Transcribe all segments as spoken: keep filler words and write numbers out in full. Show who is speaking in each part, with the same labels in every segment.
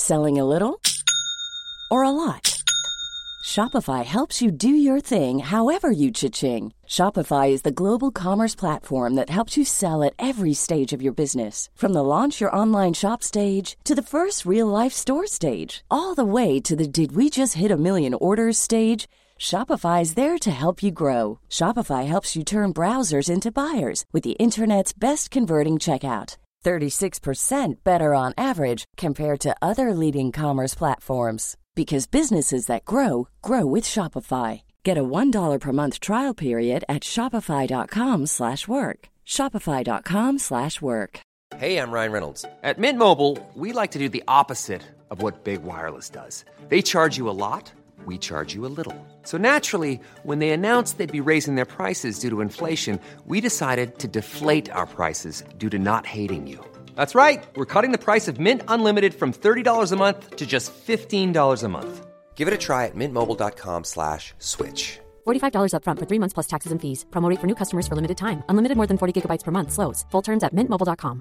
Speaker 1: Selling a little or a lot? Shopify helps you do your thing however you cha-ching. Shopify is the global commerce platform that helps you sell at every stage of your business. From the launch your online shop stage to the first real-life store stage, all the way to the did we just hit a million orders stage. Shopify is there to help you grow. Shopify helps you turn browsers into buyers with the internet's best converting checkout. thirty-six percent better on average compared to other leading commerce platforms. Because businesses that grow, grow with Shopify. Get a one dollar per month trial period at shopify.com slash work. Shopify.com slash work.
Speaker 2: Hey, I'm Ryan Reynolds. At Mint Mobile, we like to do the opposite of what Big Wireless does. They charge you a lot, we charge you a little. So naturally, when they announced they'd be raising their prices due to inflation, we decided to deflate our prices due to not hating you. That's right. We're cutting the price of Mint Unlimited from thirty dollars a month to just fifteen dollars a month. Give it a try at mintmobile.com slash switch.
Speaker 3: forty-five dollars up front for three months plus taxes and fees. Promo rate for new customers for limited time. Unlimited more than forty gigabytes per month. Slows full terms at mint mobile dot com.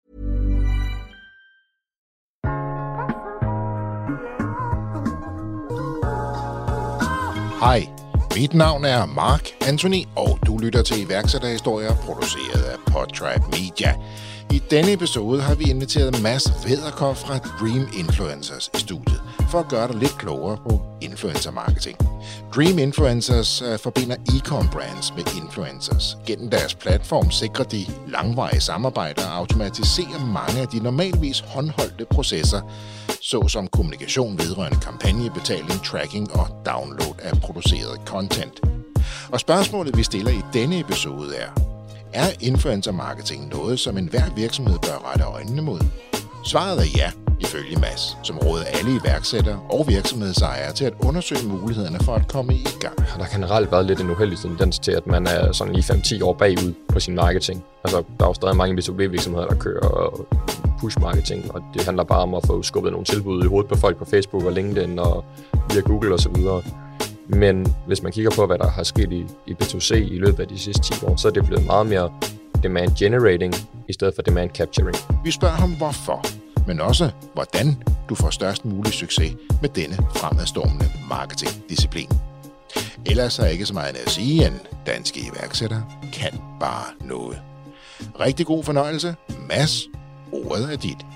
Speaker 4: Hej, mit navn er Mark Anthony, og du lytter til iværksætterhistorier produceret af Podtribe Media. I denne episode har vi inviteret Mads Vederkov fra Dream Influencers i studiet, for at gøre dig lidt klogere på influencer marketing. Dream Influencers uh, forbinder e-com brands med influencers. Gennem deres platform sikrer de langvarige samarbejder og automatiserer mange af de normalvis håndholdte processer, såsom kommunikation vedrørende kampagnebetaling, tracking og download af produceret content. Og spørgsmålet, vi stiller i denne episode er: er influencer marketing noget, som enhver virksomhed bør rette øjnene mod? Svaret er ja, ifølge Mads, som råder alle iværksættere og virksomhedsejere til at undersøge mulighederne for at komme i gang.
Speaker 5: Der har generelt været lidt en uheldig tendens til, at man er sådan lige fem til ti år bagud på sin marketing. Altså, der er jo stadig mange B to B-virksomheder, der kører push-marketing, og det handler bare om at få skubbet nogle tilbud i hovedet på folk på Facebook og LinkedIn og via Google osv. Men hvis man kigger på, hvad der har sket i, i B to C i løbet af de sidste ti år, så er det blevet meget mere demand generating i stedet for demand capturing.
Speaker 4: Vi spørger ham hvorfor, men også hvordan du får størst mulig succes med denne fremadstormende marketingdisciplin. Ellers er ikke så meget at sige, end danske iværksættere kan bare noget. Rigtig god fornøjelse. Mads, ordet er dit.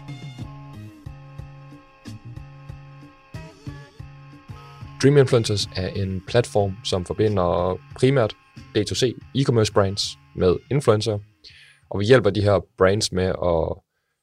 Speaker 5: Dream Influencers er en platform, som forbinder primært D to C e-commerce brands med influencer, og vi hjælper de her brands med at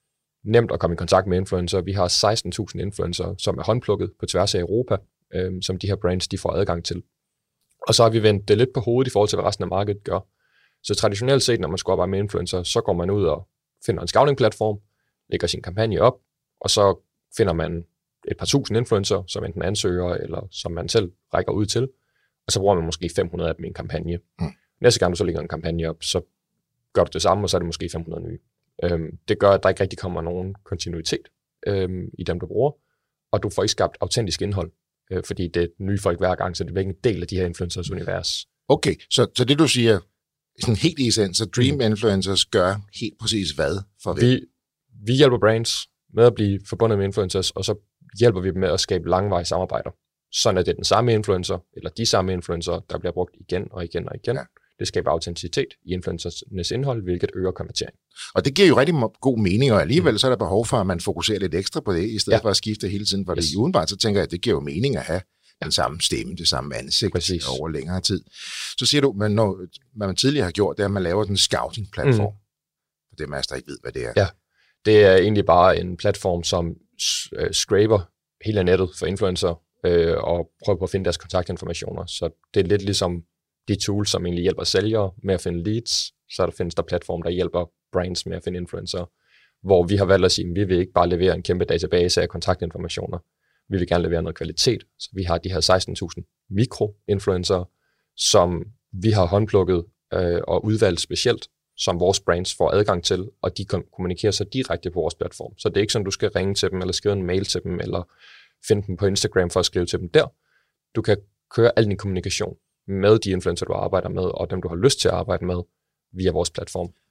Speaker 5: nemt at komme i kontakt med influencer. Vi har seksten tusind influencer, som er håndplukket på tværs af Europa, øh, som de her brands de får adgang til. Og så har vi vendt det lidt på hovedet i forhold til, hvad resten af markedet gør. Så traditionelt set, når man skal arbejde med influencer, så går man ud og finder en scouting-platform, lægger sin kampagne op, og så finder man et par tusind influencer, som enten ansøger, eller som man selv rækker ud til, og så bruger man måske fem hundrede af dem i en kampagne. Mm. Næste gang du så lægger en kampagne op, så gør du det samme, og så er det måske fem hundrede nye. Øhm, det gør, at der ikke rigtig kommer nogen kontinuitet øhm, i dem, du bruger, og du får ikke skabt autentisk indhold, øh, fordi det er nye folk hver gang, så det er ikke en del af de her influencers univers.
Speaker 4: Okay, så, så det du siger, sådan helt i essens, så Dream Influencers gør helt præcis hvad for det?
Speaker 5: Vi, vi hjælper brands med at blive forbundet med influencers, og så hjælper vi dem med at skabe langvarige samarbejder. Sådan at det er den samme influencer, eller de samme influencer, der bliver brugt igen og igen og igen. Ja. Det skaber autenticitet i influencernes indhold, hvilket øger konvertering.
Speaker 4: Og det giver jo rigtig god mening, og alligevel mm. så er der behov for, at man fokuserer lidt ekstra på det, i stedet ja. for at skifte hele tiden. For yes. det udenbart, så tænker jeg, at det giver jo mening at have ja. den samme stemme, det samme ansigt Præcis. over længere tid. Så siger du, men når, hvad man tidligere har gjort, det er, at man laver den scouting-platform. Mm. For det er master, der ikke ved, hvad det er.
Speaker 5: Ja, det er egentlig bare en platform, som uh, scraper hele nettet for influencer øh, og prøver på at finde deres kontaktinformationer. Så det er lidt ligesom de tools, som egentlig hjælper sælgere med at finde leads, så der findes der platform, der hjælper brands med at finde influencer, hvor vi har valgt at sige, at vi vil ikke bare levere en kæmpe database af kontaktinformationer. Vi vil gerne levere noget kvalitet. Så vi har de her seksten tusind mikro-influencer, som vi har håndplukket øh, og udvalgt specielt, som vores brands får adgang til, og de kommunikerer så direkte på vores platform. Så det er ikke sådan, du skal ringe til dem, eller skrive en mail til dem, eller finde dem på Instagram for at skrive til dem der. Du kan køre al din kommunikation med de influencer, du arbejder med, og dem, du har lyst til at arbejde med, via vores platform.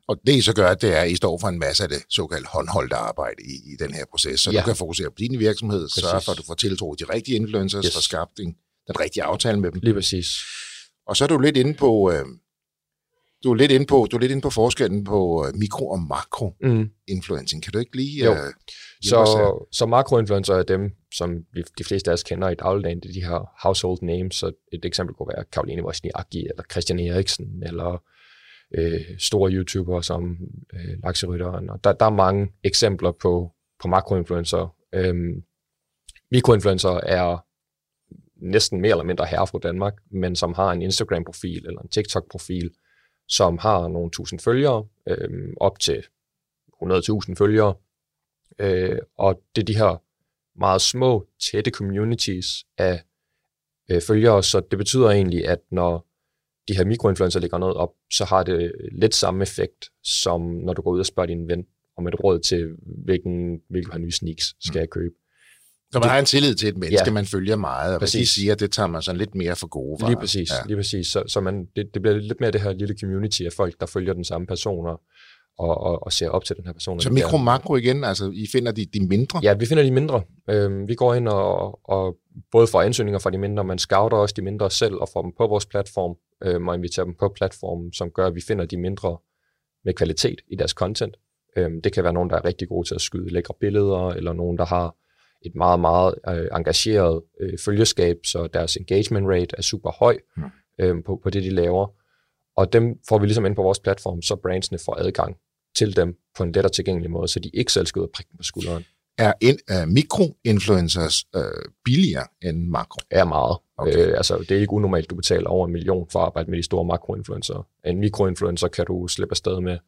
Speaker 4: Og det I så gør, det er, at I står for en masse af det såkaldt håndholdte arbejde i, i den her proces, så ja. Du kan fokusere på din virksomhed, præcis. Sørge for, at du får tiltro de rigtige influencers, yes. for skabt den rigtige aftale med dem.
Speaker 5: Lige præcis.
Speaker 4: Og så er du lidt inde på, øh, du er lidt inde på, du er lidt inde på forskellen på mikro- og makro-influencing. Mm. Kan du ikke lige... Øh,
Speaker 5: så, så makro-influencer er dem, som vi, de fleste af os kender i dagligdagen, det er de her household names, så et eksempel kunne være Caroline Wozniacki, eller Christian Eriksen, eller øh, store YouTubere som øh, Lakserytteren. Og der, der er mange eksempler på, på makro-influencer. Øhm, mikro-influencer er næsten mere eller mindre herre fra Danmark, men som har en Instagram-profil eller en TikTok-profil, som har nogle tusind følgere, øh, op til hundrede tusind følgere. Øh, og det er de her meget små, tætte communities af øh, følgere, så det betyder egentlig, at når de her mikroinfluencer lægger noget op, så har det lidt samme effekt, som når du går ud og spørger din ven om et råd til, hvilken, hvilken par nye sneaks skal jeg købe.
Speaker 4: Så man har en tillid til et menneske, ja. Man følger meget, og hvad de siger, det tager man sådan lidt mere for gode varer.
Speaker 5: Lige præcis, ja. lige præcis. Så, så man, det, det bliver lidt mere det her lille community af folk, der følger den samme personer, og, og, og ser op til den her person.
Speaker 4: Så mikro-makro igen, altså I finder de, de mindre?
Speaker 5: Ja, vi finder de mindre. Øhm, vi går ind og, og både får ansøgninger fra de mindre, men scouter også de mindre selv, og får dem på vores platform, øhm, og inviterer dem på platformen, som gør, at vi finder de mindre med kvalitet i deres content. Øhm, det kan være nogen, der er rigtig gode til at skyde lækre billeder, eller nogen, der har et meget, meget øh, engageret øh, følgeskab, så deres engagement rate er super høj mm. øh, på, på det, de laver. Og dem får vi ligesom ind på vores platform, så brandsene får adgang til dem på en lettere tilgængelig måde, så de ikke selv skal ud og prikke på skulderen.
Speaker 4: Er in, uh, mikro-influencers uh, billigere end makro?
Speaker 5: Er meget. Okay. Øh, altså, det er ikke unormalt, du betaler over en million for at arbejde med de store makro-influencer. En mikro-influencer kan du slippe afsted med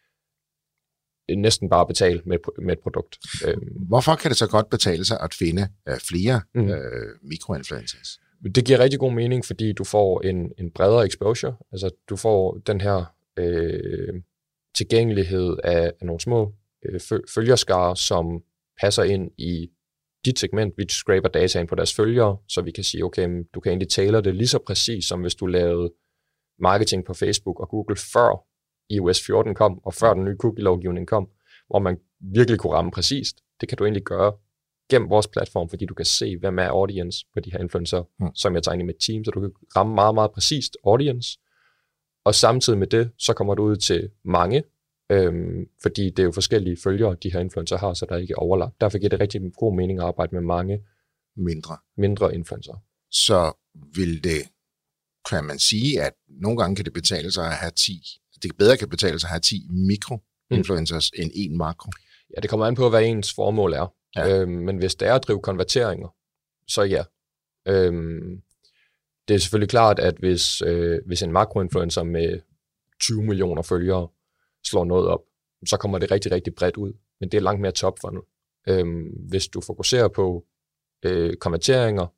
Speaker 5: næsten bare betale med, med et produkt.
Speaker 4: Hvorfor kan det så godt betale sig at finde uh, flere mm. uh, mikroinfluencers?
Speaker 5: Det giver rigtig god mening, fordi du får en, en bredere exposure. Altså, du får den her øh, tilgængelighed af, af nogle små øh, følgerskare, som passer ind i dit segment. Vi scraper data ind på deres følgere, så vi kan sige, okay, du kan egentlig tailor det lige så præcis, som hvis du lavede marketing på Facebook og Google før i O S fjorten kom, og før den nye cookie-lovgivning kom, hvor man virkelig kunne ramme præcist. Det kan du egentlig gøre gennem vores platform, fordi du kan se, hvem er audience på de her influencer, mm. som jeg tager ind i mit team, så du kan ramme meget, meget præcist audience. Og samtidig med det, så kommer du ud til mange, øhm, fordi det er jo forskellige følgere, de her influencer har, så der er ikke overlap. Derfor giver det rigtig god mening at arbejde med mange
Speaker 4: mindre,
Speaker 5: mindre influencer.
Speaker 4: Så vil det, kan man sige, at nogle gange kan det betale sig at have ti, det bedre kan betale sig at have ti mikro-influencers mm. end en makro?
Speaker 5: Ja, det kommer an på, hvad ens formål er. Ja. Øhm, men hvis det er at drive konverteringer, så ja. Øhm, det er selvfølgelig klart, at hvis, øh, hvis en makroinfluencer med tyve millioner følgere slår noget op, så kommer det rigtig, rigtig bredt ud. Men det er langt mere top for nu. Øhm, hvis du fokuserer på øh, konverteringer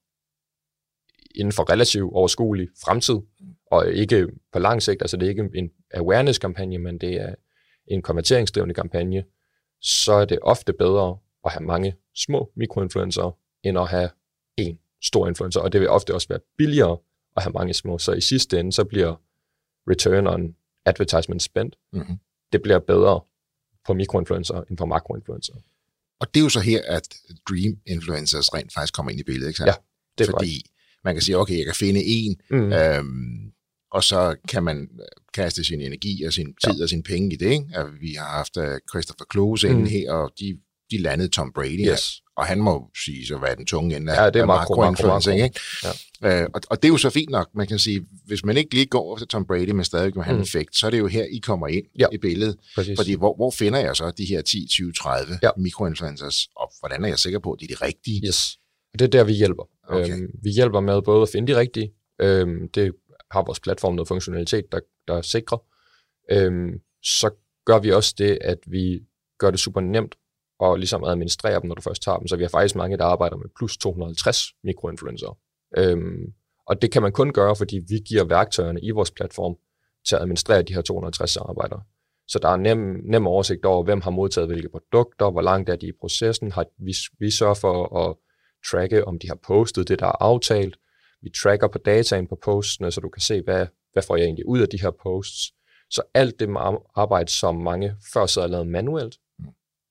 Speaker 5: inden for relativt overskuelig fremtid, og ikke på lang sigt, altså det er ikke en awareness-kampagne, men det er en konverteringsdrivende kampagne, så er det ofte bedre at have mange små mikroinfluencer, end at have en stor influencer, og det vil ofte også være billigere at have mange små. Så i sidste ende, så bliver return on advertisement spent, mm-hmm. det bliver bedre på mikroinfluencer end på makroinfluencer.
Speaker 4: Og det er jo så her, at Dream Influencers rent faktisk kommer ind i billedet, ikke sant?
Speaker 5: Ja, det er
Speaker 4: fordi
Speaker 5: korrekt.
Speaker 4: Man kan sige, okay, jeg kan finde en, mm. øhm, og så kan man kaste sin energi og sin tid ja. og sine penge i det, ikke? Altså, vi har haft uh, Christopher Close mm. inde her, og de, de landede Tom Brady,
Speaker 5: yes.
Speaker 4: og han må sige, så hvad er den tunge ende af,
Speaker 5: ja, det er
Speaker 4: af
Speaker 5: makro,
Speaker 4: makro-influencing, ikke?
Speaker 5: Ja.
Speaker 4: Uh, og, og det er jo så fint nok, man kan sige, hvis man ikke lige går til Tom Brady, men stadig kan have en mm. effekt, så er det jo her, I kommer ind ja. i billedet. Præcis. Fordi hvor, hvor finder jeg så de her ti, tyve, tredive ja. mikroinfluencers, og hvordan er jeg sikker på, at de er de rigtige?
Speaker 5: Yes. Det er der, vi hjælper.
Speaker 4: Okay.
Speaker 5: Øhm, vi hjælper med både at finde de rigtige. Øhm, det har vores platform noget funktionalitet, der, der sikrer. Øhm, så gør vi også det, at vi gør det super nemt og ligesom administrere dem, når du først tager dem. Så vi har faktisk mange, der arbejder med plus to hundrede og halvtreds mikroinfluencer. Øhm, og det kan man kun gøre, fordi vi giver værktøjerne i vores platform til at administrere de her to hundrede og halvtreds samarbejder. Så der er nem, nem oversigt over, hvem har modtaget hvilke produkter, hvor langt er de i processen. Har, vi, vi sørger for at tracke, om de har postet det, der er aftalt. Vi tracker på dataen på postene, så du kan se, hvad, hvad får jeg egentlig ud af de her posts. Så alt det arbejde, som mange før sad og lavede manuelt, mm.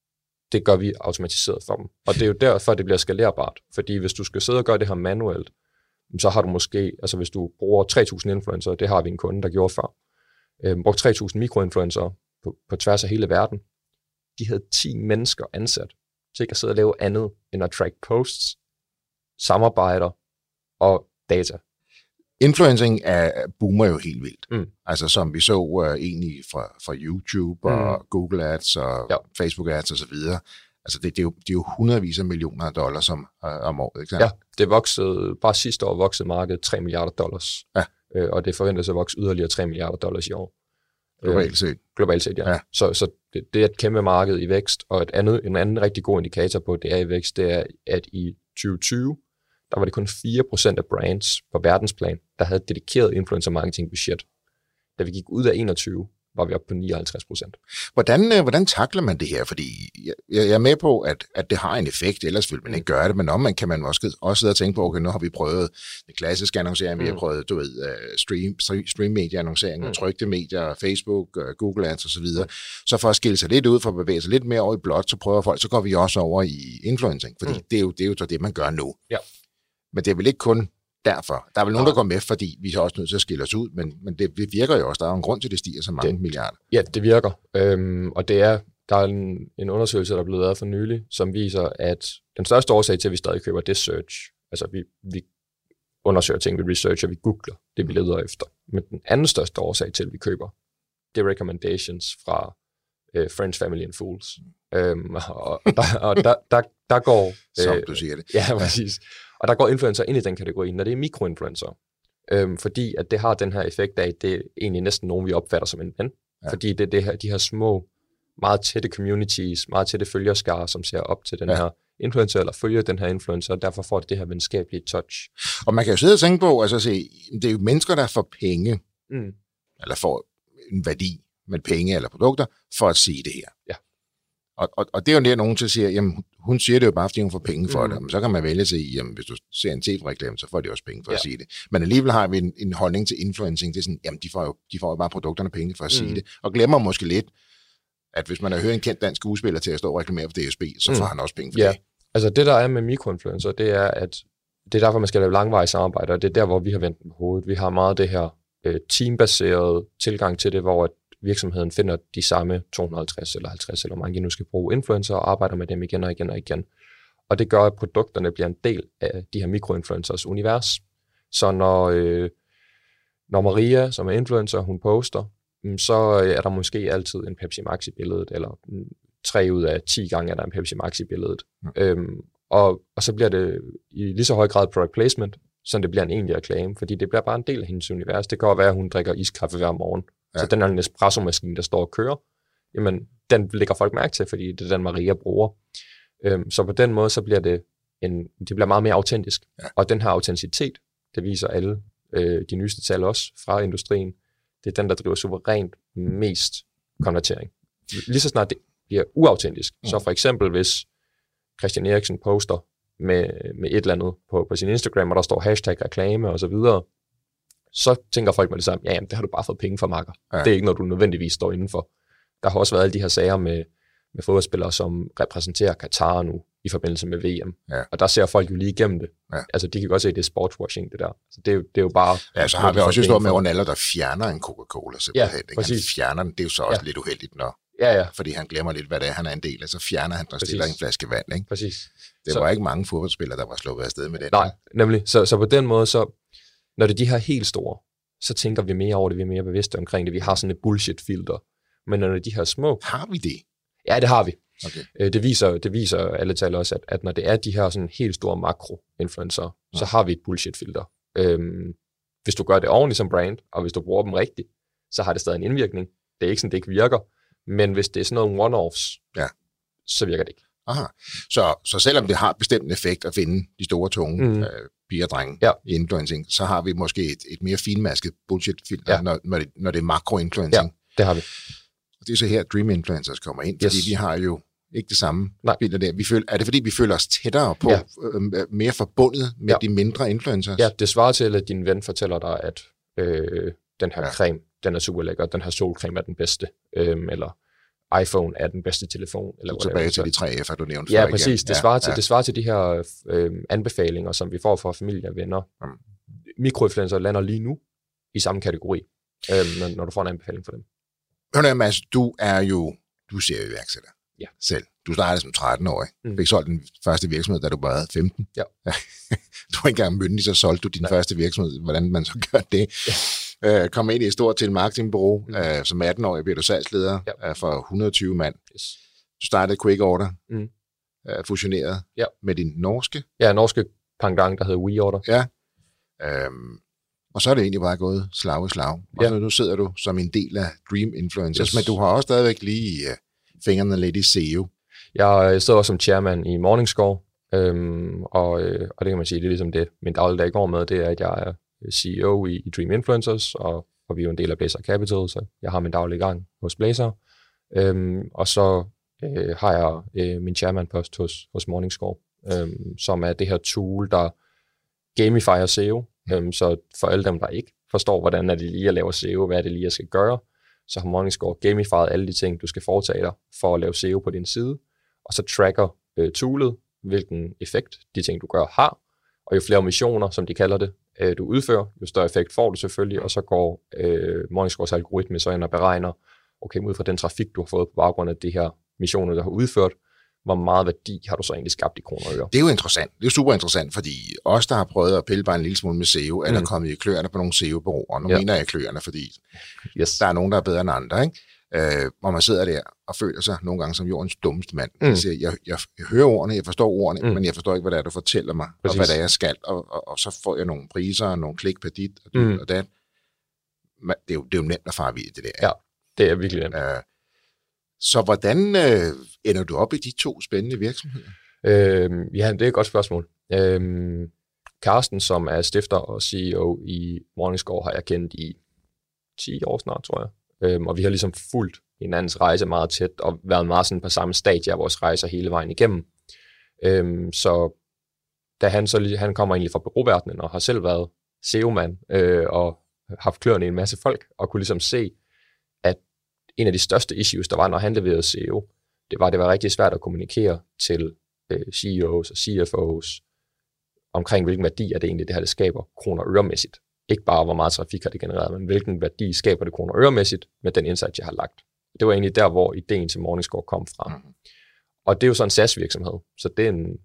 Speaker 5: det gør vi automatiseret for dem. Og det er jo derfor, det bliver skalerbart. Fordi hvis du skal sidde og gøre det her manuelt, så har du måske, altså hvis du bruger tre tusind influencer, det har vi en kunde, der gjorde før, øh, brugt tre tusind mikroinfluencer på, på tværs af hele verden, de havde ti mennesker ansat til ikke at sidde og lave andet end at track posts, samarbejder og data.
Speaker 4: Influencing er, boomer jo helt vildt.
Speaker 5: Mm.
Speaker 4: Altså som vi så uh, egentlig fra, fra YouTube og mm. Google Ads og ja. Facebook Ads og så videre. Altså det, det, er jo, det er jo hundredvis af millioner af dollars som, uh, om året, ikke sant?
Speaker 5: Ja, det voksede, bare sidste år voksede markedet tre milliarder dollars.
Speaker 4: Ja.
Speaker 5: Øh, og det forventes at vokse yderligere tre milliarder dollars i år.
Speaker 4: Globalt set.
Speaker 5: Øh, globalt set, ja. ja. Så, så det, det er et kæmpe marked i vækst, og et andet, en anden rigtig god indikator på, at det er i vækst, det er, at i tyve tyve, der var det kun fire procent af brands på verdensplan, der havde dedikeret influencer marketing budget. Da vi gik ud af enogtyve, var vi oppe på nioghalvtreds procent.
Speaker 4: Hvordan, hvordan takler man det her? Fordi jeg, jeg er med på, at, at det har en effekt, ellers vil man ikke gøre det, men om man kan man også, også sidde og tænke på, okay, nu har vi prøvet det klassiske annoncering, mm. vi har prøvet, du ved, stream, stream media annoncering, mm. trykte medier, Facebook, Google Ads og så videre. Så for at skille sig lidt ud, for at bevæge sig lidt mere over i blot, så prøver folk, så går vi også over i influencing, fordi mm. det, er jo, det er jo det, man gør nu.
Speaker 5: Ja.
Speaker 4: Men det er vel ikke kun derfor. Der er vel nogen, der går med, fordi vi er også nødt til at skille os ud, men, men det virker jo også. Der er en grund til, at det stiger så mange det, milliarder.
Speaker 5: Ja, det virker. Øhm, og det er, der er en, en undersøgelse, der er blevet lavet for nylig, som viser, at den største årsag til, at vi stadig køber, det er search. Altså, vi, vi undersøger ting, vi researcher, vi googler det, vi leder efter. Men den anden største årsag til, at vi køber, det er recommendations fra øh, Friends, Family and Fools. Øhm, og der, og der, der, der går...
Speaker 4: Som øh, du siger det.
Speaker 5: Ja, præcis. Og der går influencer ind i den kategori, når det er mikroinfluencer. Øhm, fordi at det har den her effekt af, at det er egentlig næsten nogen, vi opfatter som en ven. Ja. Fordi det er det her, de her små, meget tætte communities, meget tætte følgerskare, som ser op til den ja. her influencer, eller følger den her influencer, og derfor får det det her venskabelige touch.
Speaker 4: Og man kan jo sidde og tænke på, altså se, det er jo mennesker, der får penge,
Speaker 5: mm.
Speaker 4: eller får en værdi med penge eller produkter, for at sige det her.
Speaker 5: Ja.
Speaker 4: Og, og, og det er jo det, nogen til siger, jamen hun siger det jo bare, fordi hun får penge for mm. det. Men så kan man vælge at sige, jamen hvis du ser en T V-reklame, så får de også penge for ja. at sige det. Men alligevel har vi en, en holdning til influencing, det er sådan, jamen de får jo, de får jo bare produkterne penge for at sige mm. det. Og glemmer måske lidt, at hvis man har hørt en kendt dansk skuespiller til at stå og reklamere for D S B, så får mm. han også penge for
Speaker 5: ja.
Speaker 4: det.
Speaker 5: Altså det, der er med mikroinfluencer, det er, at det er derfor, man skal lave langvarige samarbejder, og det er der, hvor vi har vendt på hovedet. Vi har meget det her øh, teambaserede tilgang til det, hvor at virksomheden finder de samme to hundrede og halvtreds eller halvtreds, eller hvor mange nu skal bruge influencer, og arbejder med dem igen og igen og igen. Og det gør, at produkterne bliver en del af de her mikroinfluencers univers. Så når, øh, når Maria, som er influencer, hun poster, så er der måske altid en Pepsi Max i billedet, eller tre ud af ti gange er der en Pepsi Max i billedet. Mm. Øhm, og, og så bliver det i lige så høj grad product placement, så det bliver en egentlig reklame, fordi det bliver bare en del af hendes univers. Det kan også være, at hun drikker iskaffe hver morgen. Ja. Så den er en espresso-maskine, der står og kører, jamen, den lægger folk mærke til, fordi det er den, Maria bruger. Øhm, så på den måde, så bliver det, en, det bliver meget mere autentisk. Ja. Og den her autenticitet, det viser alle øh, de nyeste tal også fra industrien, det er den, der driver suverænt mest konvertering. Lige så snart det bliver uautentisk, mm. så for eksempel, hvis Christian Eriksen poster med, med et eller andet på, på sin Instagram, og der står hashtag reklame og så videre, så tænker folk med det samme, ja, jamen, det har du bare fået penge for, makker. Ja. Det er ikke noget, du nødvendigvis står indenfor. Der har også været alle de her sager med, med fodboldspillere, som repræsenterer Katar nu i forbindelse med V M.
Speaker 4: Ja.
Speaker 5: Og der ser folk jo lige igennem det. Ja. Altså, de kan godt se, at det er sportswashing, det der. Altså, det, er jo, det er jo bare...
Speaker 4: Ja, så har vi også historie med Ronaldo, der fjerner en Coca-Cola simpelthen.
Speaker 5: Ja,
Speaker 4: han fjerner den, det er jo så også ja. lidt uheldigt, når...
Speaker 5: Ja, ja.
Speaker 4: Fordi han glemmer lidt, hvad det er, han er en del af, så fjerner han og stiller en flaske vand, ikke?
Speaker 5: Præcis.
Speaker 4: Det
Speaker 5: så...
Speaker 4: var ikke mange fodboldspillere, der var sluppet afsted med det.
Speaker 5: Nej, nemlig. Så, så på den måde, så når det er de her helt store, så tænker vi mere over det, vi er mere bevidste omkring det. Vi har sådan et bullshit-filter. Men når det er de her små...
Speaker 4: Har vi det?
Speaker 5: Ja, det har vi.
Speaker 4: Okay.
Speaker 5: Det viser, det viser alle tal også, at, at når det er de her sådan helt store makro-influencer, ja. så har vi et bullshit-filter. Øhm, hvis du gør det ordentligt som brand, og hvis du bruger dem rigtigt, så har det stadig en indvirkning. Det er ikke sådan, det ikke virker. Men hvis det er sådan nogle one-offs,
Speaker 4: ja.
Speaker 5: så virker det ikke.
Speaker 4: Aha. Så, så selvom det har bestemt en effekt at finde de store, tunge mm. øh, piger og drenge ja. i influencing, så har vi måske et, et mere finmasket bullshit-filter, ja. når, når, det, når det er makro-influencing.
Speaker 5: Ja, det har vi.
Speaker 4: Og det er så her, Dream Influencers kommer ind, fordi yes. vi har jo ikke det samme billede der. Vi føler, er det fordi, vi føler os tættere på, ja. øh, mere forbundet med ja. de mindre influencers?
Speaker 5: Ja, det svarer til, at din ven fortæller dig, at øh, den her ja. creme, den er super lækker, den her solcreme er den bedste, øhm, eller iPhone er den bedste telefon. Eller
Speaker 4: så tilbage til de tre F'er, du nævnte
Speaker 5: ja,
Speaker 4: før
Speaker 5: præcis.
Speaker 4: Igen.
Speaker 5: Det svarer,
Speaker 4: ja,
Speaker 5: til,
Speaker 4: ja.
Speaker 5: det svarer til de her øh, anbefalinger, som vi får fra familie og venner. Mm. Mikroinfluencer lander lige nu i samme kategori, øh, når, når du får en anbefaling for dem.
Speaker 4: Hør nu, Mads, du er jo, du ser jo iværksætter
Speaker 5: ja.
Speaker 4: selv. Du startede som tretten-årig. Mm. Du fik solgt den første virksomhed, da du var femten.
Speaker 5: Ja.
Speaker 4: Du var ikke engang myndig, så solgte du din Nej. første virksomhed. Hvordan man så gør det? Ja. Uh, kom ind i et stort telemarketingbureau. Mm. Uh, som atten-årig bliver du salgsleder ja. uh, for et hundrede og tyve mand. Yes. Du startede Quick Order, mm. uh, fusioneret ja. med din norske.
Speaker 5: Ja, norske pendant, der hedder WeOrder.
Speaker 4: Ja. Um, og så er det egentlig bare gået slag i slag. Og ja. så nu sidder du som en del af Dream Influencers, yes. men du har også stadigvæk lige uh, fingrene lidt i S E O.
Speaker 5: Jeg sidder også som chairman i Morningscore, øhm, og, øh, og det kan man sige, det er ligesom det, min dagligdag går med, det er, at jeg er C E O i, i Dream Influencers, og, og vi er jo en del af Blazer Capital, så jeg har min daglige gang hos Blazer. Øhm, og så øh, har jeg øh, min chairman-post hos, hos Morningscore, øhm, som er det her tool, der gamifier S E O. Øhm, så for alle dem, der ikke forstår, hvordan er det lige at lave S E O, hvad er det lige, jeg skal gøre, så har Morningscore gamified alle de ting, du skal foretage dig for at lave S E O på din side, og så tracker øh, toolet, hvilken effekt de ting, du gør, har, og jo flere missioner, som de kalder det, øh, du udfører, jo større effekt får du selvfølgelig, og så går øh, Morningscores algoritme så ind og beregner, okay, ud fra den trafik, du har fået på baggrund af de her missioner, der har udført, hvor meget værdi har du så egentlig skabt i kroner og øre.
Speaker 4: Det er jo interessant. Det er jo super interessant, fordi os, der har prøvet at pille bare en lille smule med S E O, er der mm. kommet i kløerne på nogle S E O-bureauer. Nu ja. mener jeg kløerne, fordi yes. der er nogen, der er bedre end andre, ikke? Øh, hvor man sidder der og føler sig nogle gange som jordens dummeste mand. Mm. Jeg, siger, jeg, jeg, jeg hører ordene, jeg forstår ordene, mm. men jeg forstår ikke, hvad det er, du fortæller mig, Præcis. og hvad det er, jeg skal, og, og, og så får jeg nogle priser, og nogle klik per dit, og det mm. og det. Det er, jo, det er jo nemt at fare vidt, det der.
Speaker 5: Ja, det er virkelig nemt.
Speaker 4: Øh, så hvordan øh, ender du op i de to spændende virksomheder?
Speaker 5: Øh, ja, det er et godt spørgsmål. Øh, Carsten, som er stifter og C E O i Morningscore, har jeg kendt i ti år snart, tror jeg. Øhm, og vi har ligesom fulgt hinandens rejse meget tæt, og været meget sådan på samme stadie af vores rejser hele vejen igennem. Øhm, så da han så han kommer egentlig fra bureauverdenen, og har selv været S E O-mand, øh, og haft kløerne i en masse folk, og kunne ligesom se, at en af de største issues, der var, når han leverede S E O, det var, at det var rigtig svært at kommunikere til øh, C E O's og C F O's omkring, hvilken værdi er det egentlig, det her, det skaber kroner og øremæssigt. Ikke bare, hvor meget trafik har det genereret, men hvilken værdi skaber det kroner og øremæssigt med den indsats, jeg har lagt. Det var egentlig der, hvor ideen til Morningscore kom fra. Mm. Og det er jo sådan en SaaS-virksomhed, så det er en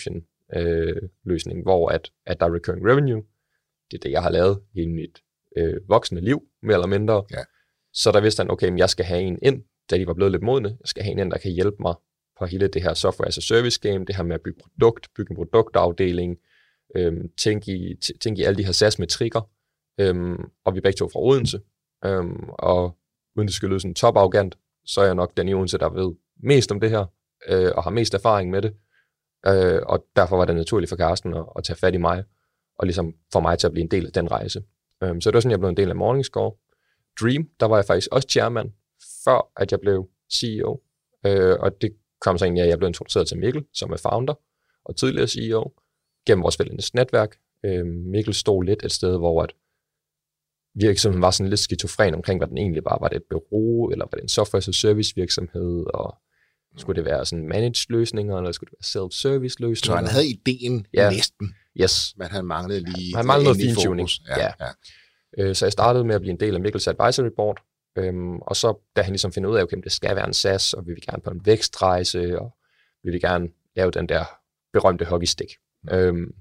Speaker 5: subscription-løsning, øh, hvor at, at der er recurring revenue. Det er det, jeg har lavet i mit øh, voksne liv, mere eller mindre.
Speaker 4: Ja.
Speaker 5: Så der vidste han, okay, men jeg skal have en ind, da de var blevet lidt modne. Jeg skal have en ind, der kan hjælpe mig på hele det her software as a service game, det her med at bygge produkt, bygge en produktafdeling, Øhm, tænk, i, t- tænk i alle de her SaaS-metrikker, øhm, og vi er begge to fra Odense, øhm, og uden det skal lyde sådan top-arrogant, så er jeg nok den i Odense, der ved mest om det her, øh, og har mest erfaring med det, øh, og derfor var det naturligt for Carsten at, at tage fat i mig, og ligesom få mig til at blive en del af den rejse. Øhm, så det var sådan, jeg blev en del af Morningscore. Dream, der var jeg faktisk også chairman, før at jeg blev C E O, øh, og det kom så egentlig, at jeg blev introduceret til Mikkel, som er founder, og tidligere C E O, gennem vores fælles netværk. Øh, Mikkel stod lidt et sted, hvor at virksomheden var sådan lidt skizofren omkring, hvad den egentlig var. Var det et bureau, eller var det en software as a service virksomhed, og skulle det være sådan managed løsninger, eller skulle det være self-service løsninger?
Speaker 4: Så han havde ideen
Speaker 5: ja.
Speaker 4: næsten,
Speaker 5: yes.
Speaker 4: men han manglede lige...
Speaker 5: Han manglede noget fine-tuning.
Speaker 4: Ja, ja.
Speaker 5: Ja. Øh, så jeg startede med at blive en del af Mikkels advisory board, øhm, og så da han ligesom finder ud af, okay, det skal være en SaaS, og vi vil gerne på en vækstrejse, og vi vil gerne lave den der berømte hockeystick. Øhm,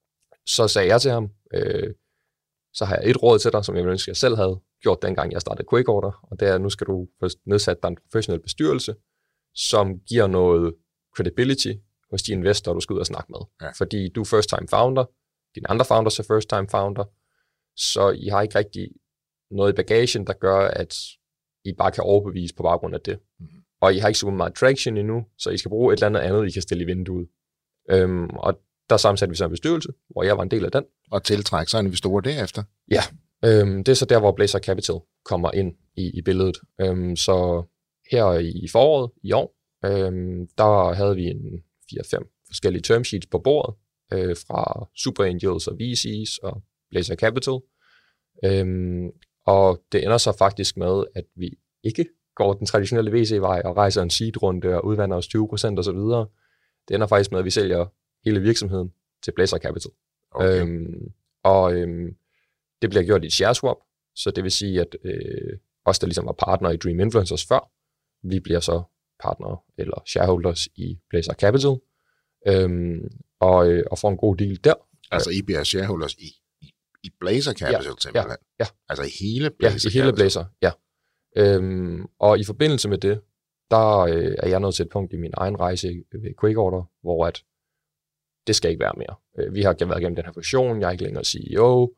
Speaker 5: så sagde jeg til ham, øh, så har jeg et råd til dig, som jeg ville ønske, jeg selv havde gjort dengang jeg startede Quick Order, og det er, at nu skal du først nedsætte dig en professionel bestyrelse, som giver noget credibility hos de investorer, du skal ud og snakke med. Ja. Fordi du er first time founder, dine andre founders er first time founder, så I har ikke rigtig noget i bagagen, der gør, at I bare kan overbevise på baggrund af det. Mm. Og I har ikke super meget traction endnu, så I skal bruge et eller andet andet, I kan stille i vinduet. Øhm, og der sammensatte vi så en bestyrelse, hvor jeg var en del af den.
Speaker 4: Og tiltrække sig investorer derefter?
Speaker 5: Ja, øhm, det er så der, hvor Blazer Capital kommer ind i, i billedet. Øhm, så her i foråret i år, øhm, der havde vi en fire fem forskellige term sheets på bordet, øh, fra Super Angels og V C's og Blazer Capital. Øhm, Og det ender så faktisk med, at vi ikke går den traditionelle V C-vej og rejser en seed-runde og udvander os tyve procent osv. Det ender faktisk med, at vi sælger hele virksomheden til Blazer Capital.
Speaker 4: Okay.
Speaker 5: Øhm, og øhm, det bliver gjort i et share swap, så det vil sige, at øh, os, der ligesom var partner i Dream Influencers før, vi bliver så partnere eller shareholders i Blazer Capital, øhm, og, øh, og får en god deal der.
Speaker 4: Altså, I bliver shareholders i, i, i Blazer Capital,
Speaker 5: ja,
Speaker 4: simpelthen?
Speaker 5: Ja, ja.
Speaker 4: Altså i hele Blazer
Speaker 5: Ja, i hele
Speaker 4: Capital.
Speaker 5: Blazer, ja. Øhm, og i forbindelse med det, der øh, er jeg nået til et punkt i min egen rejse ved QuickOrder, hvor at det skal ikke være mere. Øh, vi har været gennem den her fusion, jeg er ikke længere C E O.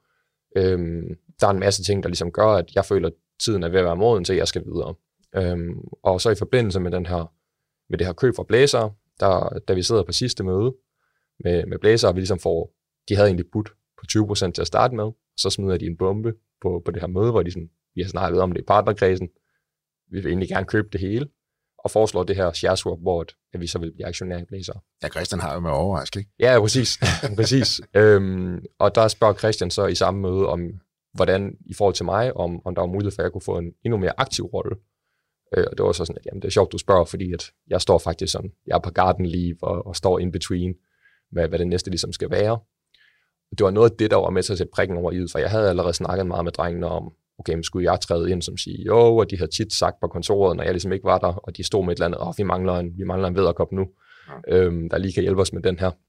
Speaker 5: Øhm, der er en masse ting, der ligesom gør, at jeg føler, at tiden er ved at være moden til, at jeg skal videre. Øhm, og så i forbindelse med, den her, med det her køb fra Blazer, der, da vi sidder på sidste møde med, med Blazer, og vi ligesom får, de havde egentlig budt på tyve procent til at starte med, så smider de en bombe på, på det her møde, hvor de sådan, vi har snakket om det i partnerkredsen, vi vil egentlig gerne købe det hele, og foreslår det her share swap, hvor at vi så vil blive aktionær i Blazer.
Speaker 4: Ja, Christian har jo med overrasket, ikke?
Speaker 5: Ja, præcis. præcis. Øhm, og der spørger Christian så i samme møde om, hvordan i forhold til mig, om, om der var mulighed for, at jeg kunne få en endnu mere aktiv rolle. Øh, og det var så sådan, at jamen, det er sjovt, du spørger, fordi at jeg står faktisk sådan, jeg er på garden leave og, og står in between, hvad, hvad det næste ligesom skal være. Og det var noget af det, der var med til at sætte prikken over i, for jeg havde allerede snakket meget med drengene om, okay, men skulle jeg træde ind som C E O, og de havde tit sagt på kontoret, når jeg ligesom ikke var der, og de stod med et eller andet, åh, oh, vi mangler en, vi mangler en vædderkop nu, ja. øhm, der lige kan hjælpe os med den her.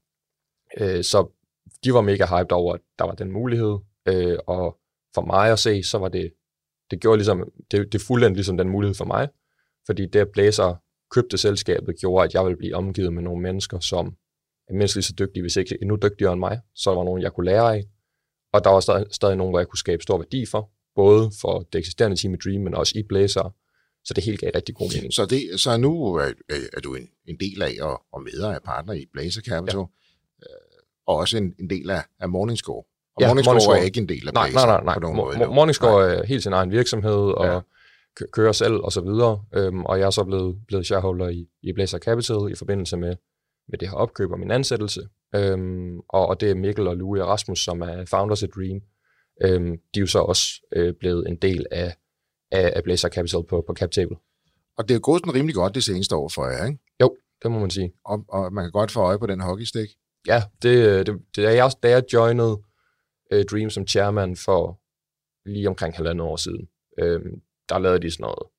Speaker 5: Øh, så de var mega hyped over, at der var den mulighed, øh, og for mig at se, så var det, det gjorde ligesom, det, det fuldendte ligesom den mulighed for mig, fordi det, at Blazer købte selskabet, gjorde, at jeg ville blive omgivet med nogle mennesker, som er mindst lige så dygtige, hvis ikke endnu dygtigere end mig, så der var nogen, jeg kunne lære af, og der var stadig, stadig nogen, hvor jeg kunne skabe stor værdi for, både for det eksisterende team i Dream, men også i Blazer, så det hele gav rigtig god mening.
Speaker 4: Så, det, så nu er, er du en, en del af og, og medejer af partner i Blazer Capital, ja. øh, og også en, en del af, af Morningscore. Og ja, Morningscore, Morningscore er ikke en del af Blazer.
Speaker 5: Nej, nej, nej.
Speaker 4: På nogen
Speaker 5: Mo-
Speaker 4: måde,
Speaker 5: Morningscore er helt sin egen virksomhed, og
Speaker 4: ja.
Speaker 5: kø- kører selv, og så videre. Øhm, og jeg er så blevet, blevet shareholder i, i Blazer Capital i forbindelse med, med det her opkøb og min ansættelse. Øhm, og, og det er Mikkel og Louis og Rasmus, som er founders af Dream. Øhm, de er jo så også øh, blevet en del af, af, af Blazer Capital på, på CapTable.
Speaker 4: Og det er gået sådan rimelig godt det seneste år for jer, ikke?
Speaker 5: Jo, det må man sige.
Speaker 4: Og, og man kan godt få øje på den hockeystick.
Speaker 5: Ja, det, det, det er jeg, da jeg joinede øh, Dream som chairman for lige omkring halvandet år siden. Øhm, der lavede de sådan noget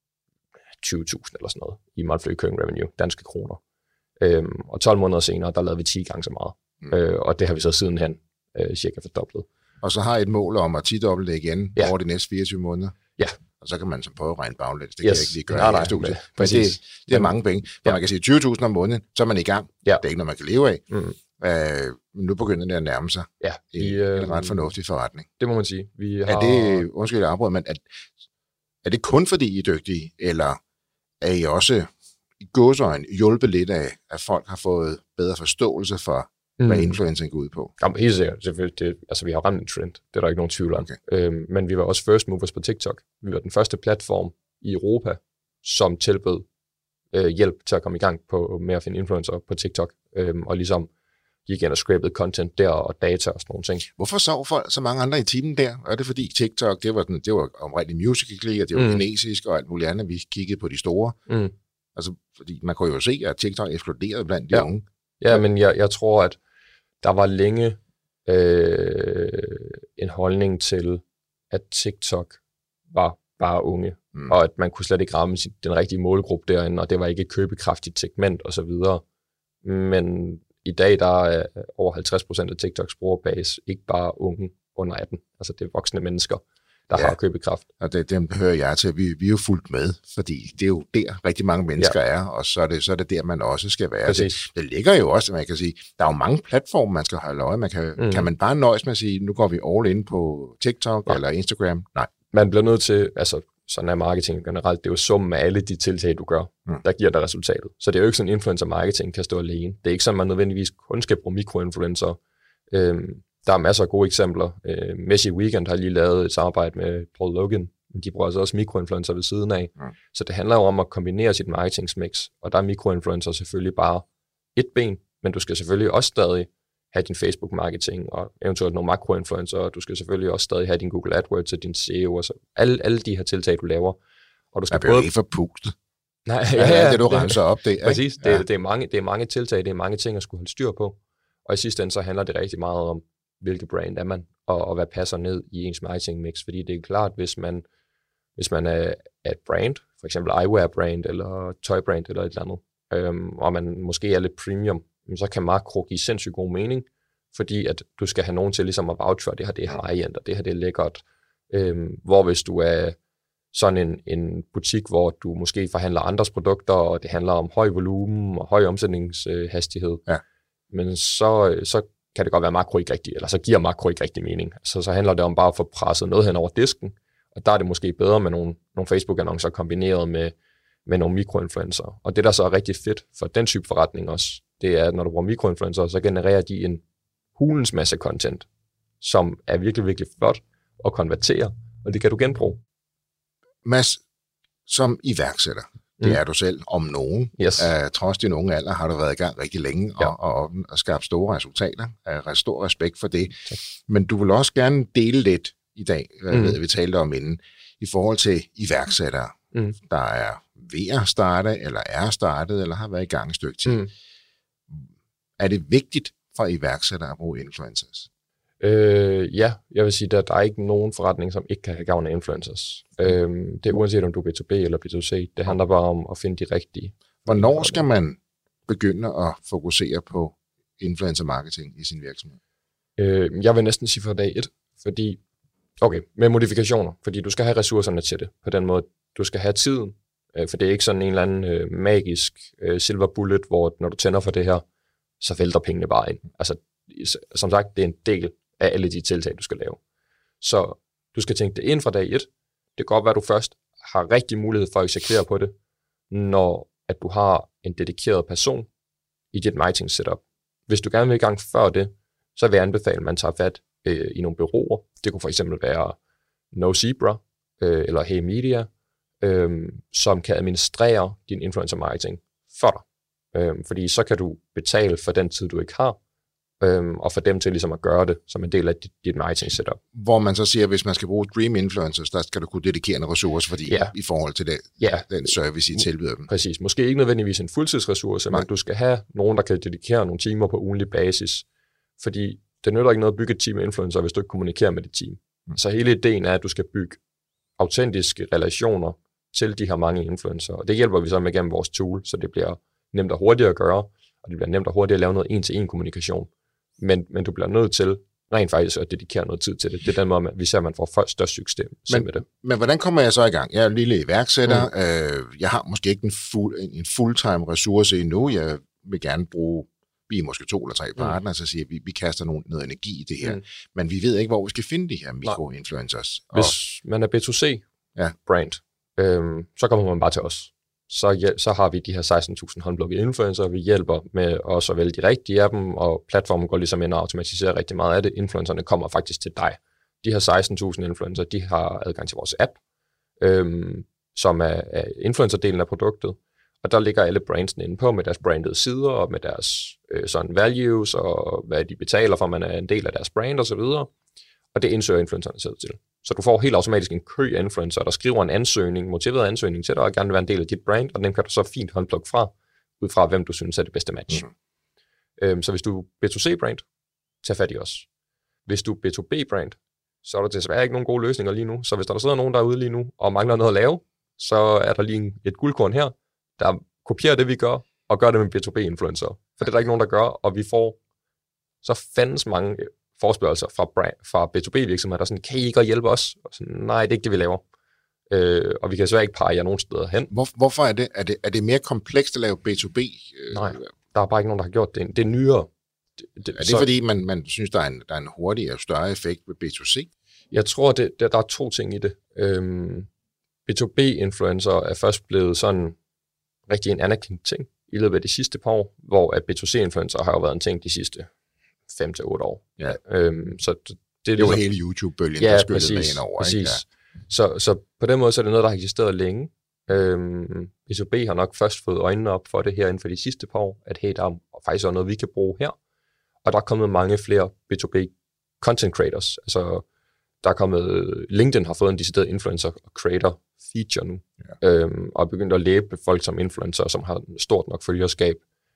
Speaker 5: tyve tusind eller sådan noget i monthly recurring revenue, danske kroner. Øhm, og tolv måneder senere, der lavede vi ti gange så meget. Mm. Øh, og det har vi så sidenhen øh, cirka fordoblet.
Speaker 4: Og så har I et mål om at ti-doble det igen
Speaker 5: ja.
Speaker 4: over de næste fireogtyve måneder.
Speaker 5: Ja.
Speaker 4: Og så kan man så prøve at regne baglæns. Det
Speaker 5: yes.
Speaker 4: kan jeg ikke lige gøre
Speaker 5: nej, nej,
Speaker 4: i studiet.
Speaker 5: Men
Speaker 4: det, det er mange penge. For
Speaker 5: ja.
Speaker 4: man kan sige tyve tusind om måneden, så er man i gang.
Speaker 5: Ja.
Speaker 4: Det er ikke noget, man kan leve af.
Speaker 5: Mm.
Speaker 4: Øh, men nu begynder det at nærme sig.
Speaker 5: Ja.
Speaker 4: En,
Speaker 5: I, øh,
Speaker 4: en ret fornuftig forretning.
Speaker 5: Det må man sige. Vi har...
Speaker 4: Er det, undskyld, jeg afbryder, men er, er det kun fordi I er dygtige, eller er I også i gåseøjne hjulpet lidt af, at folk har fået bedre forståelse for, mm. hvad influencing går ud på?
Speaker 5: Jamen, helt sikkert. Det, det, altså, vi har ramt en trend. Det er der ikke nogen tvivl om. Okay. Øhm, men vi var også first movers på TikTok. Vi var den første platform i Europa, som tilbød øh, hjælp til at komme i gang på, med at finde influencer på TikTok, øhm, og ligesom gik ind og scrapede content der, og data og sådan nogle ting.
Speaker 4: Hvorfor så folk så mange andre i teamen der? Er det fordi TikTok, det var, den, det var omrindeligt musical.ly, og det var mm. kinesisk og alt muligt andet, vi kiggede på de store? Mm. Altså, fordi man kunne jo se, at TikTok eksploderede blandt de
Speaker 5: ja.
Speaker 4: unge.
Speaker 5: Ja, men jeg, jeg tror, at der var længe øh, en holdning til, at TikTok var bare unge, mm. og at man kunne slet ikke ramme den rigtige målgruppe derinde, og det var ikke et købekraftigt segment osv. Men i dag, der er over halvtreds procent af TikToks brugerbase ikke bare unge under atten. Altså det er voksne mennesker, der ja. har købekraft.
Speaker 4: Og det, dem hører jeg til. Vi, vi er jo fuldt med, fordi det er jo der rigtig mange mennesker ja. er, og så er, det, så er det der, man også skal være. Det, det ligger jo også, man kan sige, der er jo mange platforme, man skal holde øje. Man kan, mm. kan man bare nøjes med at sige, nu går vi all in på TikTok ja. eller Instagram? Nej.
Speaker 5: Man bliver nødt til, altså sådan er marketing generelt, det er jo summen af alle de tiltag, du gør, mm. der giver dig resultatet. Så det er jo ikke sådan, influencer marketing kan stå alene. Det er ikke sådan, man nødvendigvis kun skal bruge mikroinfluencer. Øhm, der er masser af gode eksempler. Øh, Messi Weekend har lige lavet et samarbejde med Paul Logan. De bruger altså også mikroinfluencer ved siden af. Mm. Så det handler jo om at kombinere sit marketingsmix, og der er mikroinfluencer selvfølgelig bare et ben, men du skal selvfølgelig også stadig have din Facebook-marketing og eventuelt nogle makroinfluencer, og du skal selvfølgelig også stadig have din Google AdWords og din S E O, og så alle, alle de her tiltag, du laver. Og du skal
Speaker 4: jeg bliver både... ikke forpustet.
Speaker 5: Nej,
Speaker 4: ja, ja, ja, det du renser op, det.
Speaker 5: Præcis, det,
Speaker 4: ja.
Speaker 5: det, er mange, det er mange tiltag, det er mange ting at skulle holde styr på. Og i sidste ende, så handler det rigtig meget om, hvilket brand er man, og, og hvad passer ned i ens marketing-mix. Fordi det er klart, hvis man, hvis man er, er et brand, for eksempel eyewear-brand, eller tøj-brand, eller et eller andet, øhm, og man måske er lidt premium, så kan makro give sindssygt god mening, fordi at du skal have nogen til ligesom at vouch for, det her det er high-end, og det her det er lækkert. Øhm, hvor hvis du er sådan en, en butik, hvor du måske forhandler andres produkter, og det handler om høj volumen og høj omsætningshastighed,
Speaker 4: ja.
Speaker 5: men så, så kan det godt være makro ikke rigtig, eller så giver makro ikke rigtig mening. Så, så handler det om bare at få presset noget hen over disken, og der er det måske bedre med nogle, nogle Facebook-annoncer kombineret med, med nogle mikroinfluencer. Og det, der så er rigtig fedt for den type forretning også, det er, at når du bruger mikroinfluencer, så genererer de en hulens masse content, som er virkelig, virkelig flot og konverterer, og det kan du genbruge.
Speaker 4: Mads, som iværksætter, det mm. er du selv om nogen.
Speaker 5: Yes.
Speaker 4: Uh, trods din unge alder har du været i gang rigtig længe
Speaker 5: ja.
Speaker 4: og, og, og skabt store resultater. Uh, stor respekt for det. Tak. Men du vil også gerne dele lidt i dag, hvad mm. ved, vi talte om inden, i forhold til iværksættere, mm. der er ved at starte, eller er startet, eller har været i gang et stykke tid. Mm. Er det vigtigt for iværksættere at bruge influencers?
Speaker 5: Øh, ja, jeg vil sige, at der er ikke nogen forretning, som ikke kan have gavn af influencers. Øh, det er uanset om du er B to B eller B to C. Det handler bare om at finde de rigtige.
Speaker 4: Hvornår skal man begynde at fokusere på influencer marketing i sin virksomhed?
Speaker 5: Øh, jeg vil næsten sige fra dag et, fordi, okay, med modifikationer, fordi du skal have ressourcerne til det. På den måde, du skal have tiden, øh, for det er ikke sådan en eller anden øh, magisk øh, silver bullet, hvor når du tænder for det her, så vælter pengene bare ind. Altså, som sagt, det er en del af alle de tiltag, du skal lave. Så du skal tænke det ind fra dag et. Det kan godt være, at du først har rigtig mulighed for at eksekvere på det, når at du har en dedikeret person i dit marketing setup. Hvis du gerne vil i gang før det, så vil jeg anbefale, at man tager fat øh, i nogle bureauer. Det kunne for eksempel være NoZebra øh, eller Hey Media, øh, som kan administrere din influencer marketing for dig. Øh, fordi så kan du betale for den tid, du ikke har, Øhm, og for dem til ligesom at gøre det som en del af dit, dit marketing setup.
Speaker 4: Hvor man så siger, at hvis man skal bruge Dream Influencers, der skal du kunne dedikere en ressource, fordi ja. i forhold til det, ja. den service, I tilbyder dem.
Speaker 5: Præcis. Måske ikke nødvendigvis en fuldtidsressource, Nej. men du skal have nogen, der kan dedikere nogle timer på ugenlig basis. Fordi det nytter ikke noget at bygge et team af influencer, hvis du ikke kommunikerer med dit team. Mm. Så hele ideen er, at du skal bygge autentiske relationer til de her mange influencer. Og det hjælper vi så med gennem vores tool, så det bliver nemt og hurtigt at gøre, og det bliver nemt og hurtigt at lave noget en-til-en kommunikation. Men, men du bliver nødt til rent faktisk at dedikere noget tid til det. Det er den måde, vi ser, at man får størst succes
Speaker 4: men,
Speaker 5: med det. Men
Speaker 4: hvordan kommer jeg så i gang? Jeg er en lille iværksætter. Mm. Øh, jeg har måske ikke en, fuld, en fulltime ressource endnu. Jeg vil gerne bruge, vi er måske to eller tre partnere, mm. så siger vi, vi kaster noget, noget energi i det her. Mm. Men vi ved ikke, hvor vi skal finde de her mikroinfluencers.
Speaker 5: Hvis og, man er B to C ja. brand, øhm, så kommer man bare til os. Så, ja, så har vi de her seksten tusind håndplukkede influencer, vi hjælper med også at vælge de rigtige af dem, og platformen går ligesom ind og automatiserer rigtig meget af det. Influencerne kommer faktisk til dig. De her seksten tusind influencer, de har adgang til vores app, øhm, som er, er influencerdelen af produktet, og der ligger alle brandsene inde på med deres brandede sider, og med deres øh, sådan values, og hvad de betaler for, man er en del af deres brand og så videre, og det indsøger influencerne selv til. Så du får helt automatisk en kø af influencer, der skriver en ansøgning, motiveret ansøgning til dig, og gerne vil være en del af dit brand, og den kan du så fint håndplukke fra, ud fra hvem du synes er det bedste match. Mm. Øhm, så hvis du er B to C brand, tag fat i os. Hvis du er B to B brand, så er der desværre ikke nogen gode løsninger lige nu. Så hvis der sidder nogen derude lige nu, og mangler noget at lave, så er der lige et guldkorn her, der kopierer det, vi gør, og gør det med B to B influencer. For det er der ikke nogen, der gør, og vi får så fandens mange forspørgelser fra, brand, fra B to B virksomheder, der er sådan, kan I ikke hjælpe os? Og sådan, nej, det er ikke det, vi laver. Øh, og vi kan desværre ikke pege jer nogen steder hen.
Speaker 4: Hvor, hvorfor er det? Er det? Er det mere komplekst at lave B to B?
Speaker 5: Nej, der er bare ikke nogen, der har gjort det. Det er nyere.
Speaker 4: Det, det, er det så, fordi, man, man synes, der er, en, der er en hurtigere og større effekt ved B to C?
Speaker 5: Jeg tror, det, der, der er to ting i det. Øhm, B to B-influencer er først blevet sådan rigtig en anerkendt ting i løbet af de sidste par år, hvor at B to C-influencer har jo været en ting de sidste fem til otte år.
Speaker 4: Ja.
Speaker 5: Øhm, så det, det,
Speaker 4: det var hele YouTube-bølgen,
Speaker 5: ja,
Speaker 4: der skyldede med ind over.
Speaker 5: Præcis.
Speaker 4: Ikke? Ja.
Speaker 5: Så, så på den måde så er det noget, der har eksisteret længe. Øhm, B to B har nok først fået øjnene op for det her inden for de sidste par år, at hey, der er faktisk også noget, vi kan bruge her. og der er kommet mange flere B to B content creators. Altså, der er kommet, LinkedIn har fået en decideret influencer creator feature nu, ja. øhm, og er begyndt at læbe folk som influencer, som har stort nok følgerskab.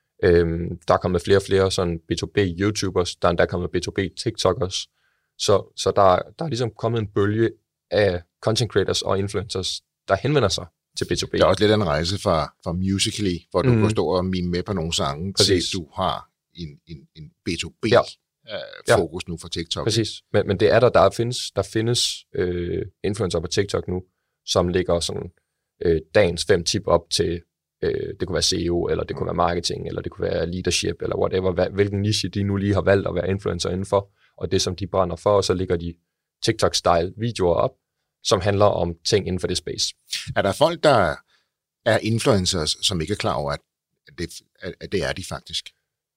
Speaker 5: Øhm, der er kommet flere og flere sådan B to B YouTubers, der er endda kommet B to B TikTokers. Så, så der, der er ligesom kommet en bølge af content creators og influencers, der henvender sig til B to B.
Speaker 4: Der er også lidt en rejse fra, fra Musical.ly, hvor du mm. kan stå og mime med på nogle sange,
Speaker 5: Præcis.
Speaker 4: til du har en, en, en B to B
Speaker 5: ja.
Speaker 4: uh, fokus ja. nu for TikTok.
Speaker 5: Præcis, men, men det er der, der findes, der findes øh, influencer på TikTok nu, som lægger sådan øh, dagens fem tip op til, øh, det kunne være S E O, eller det kunne være marketing, eller det kunne være leadership, eller whatever, hvad, hvilken niche de nu lige har valgt at være influencer indenfor, og det som de brænder for, og så lægger de TikTok-style videoer op, som handler om ting inden for det space.
Speaker 4: Er der folk, der er influencers, som ikke er klar over, at det, at det er de faktisk?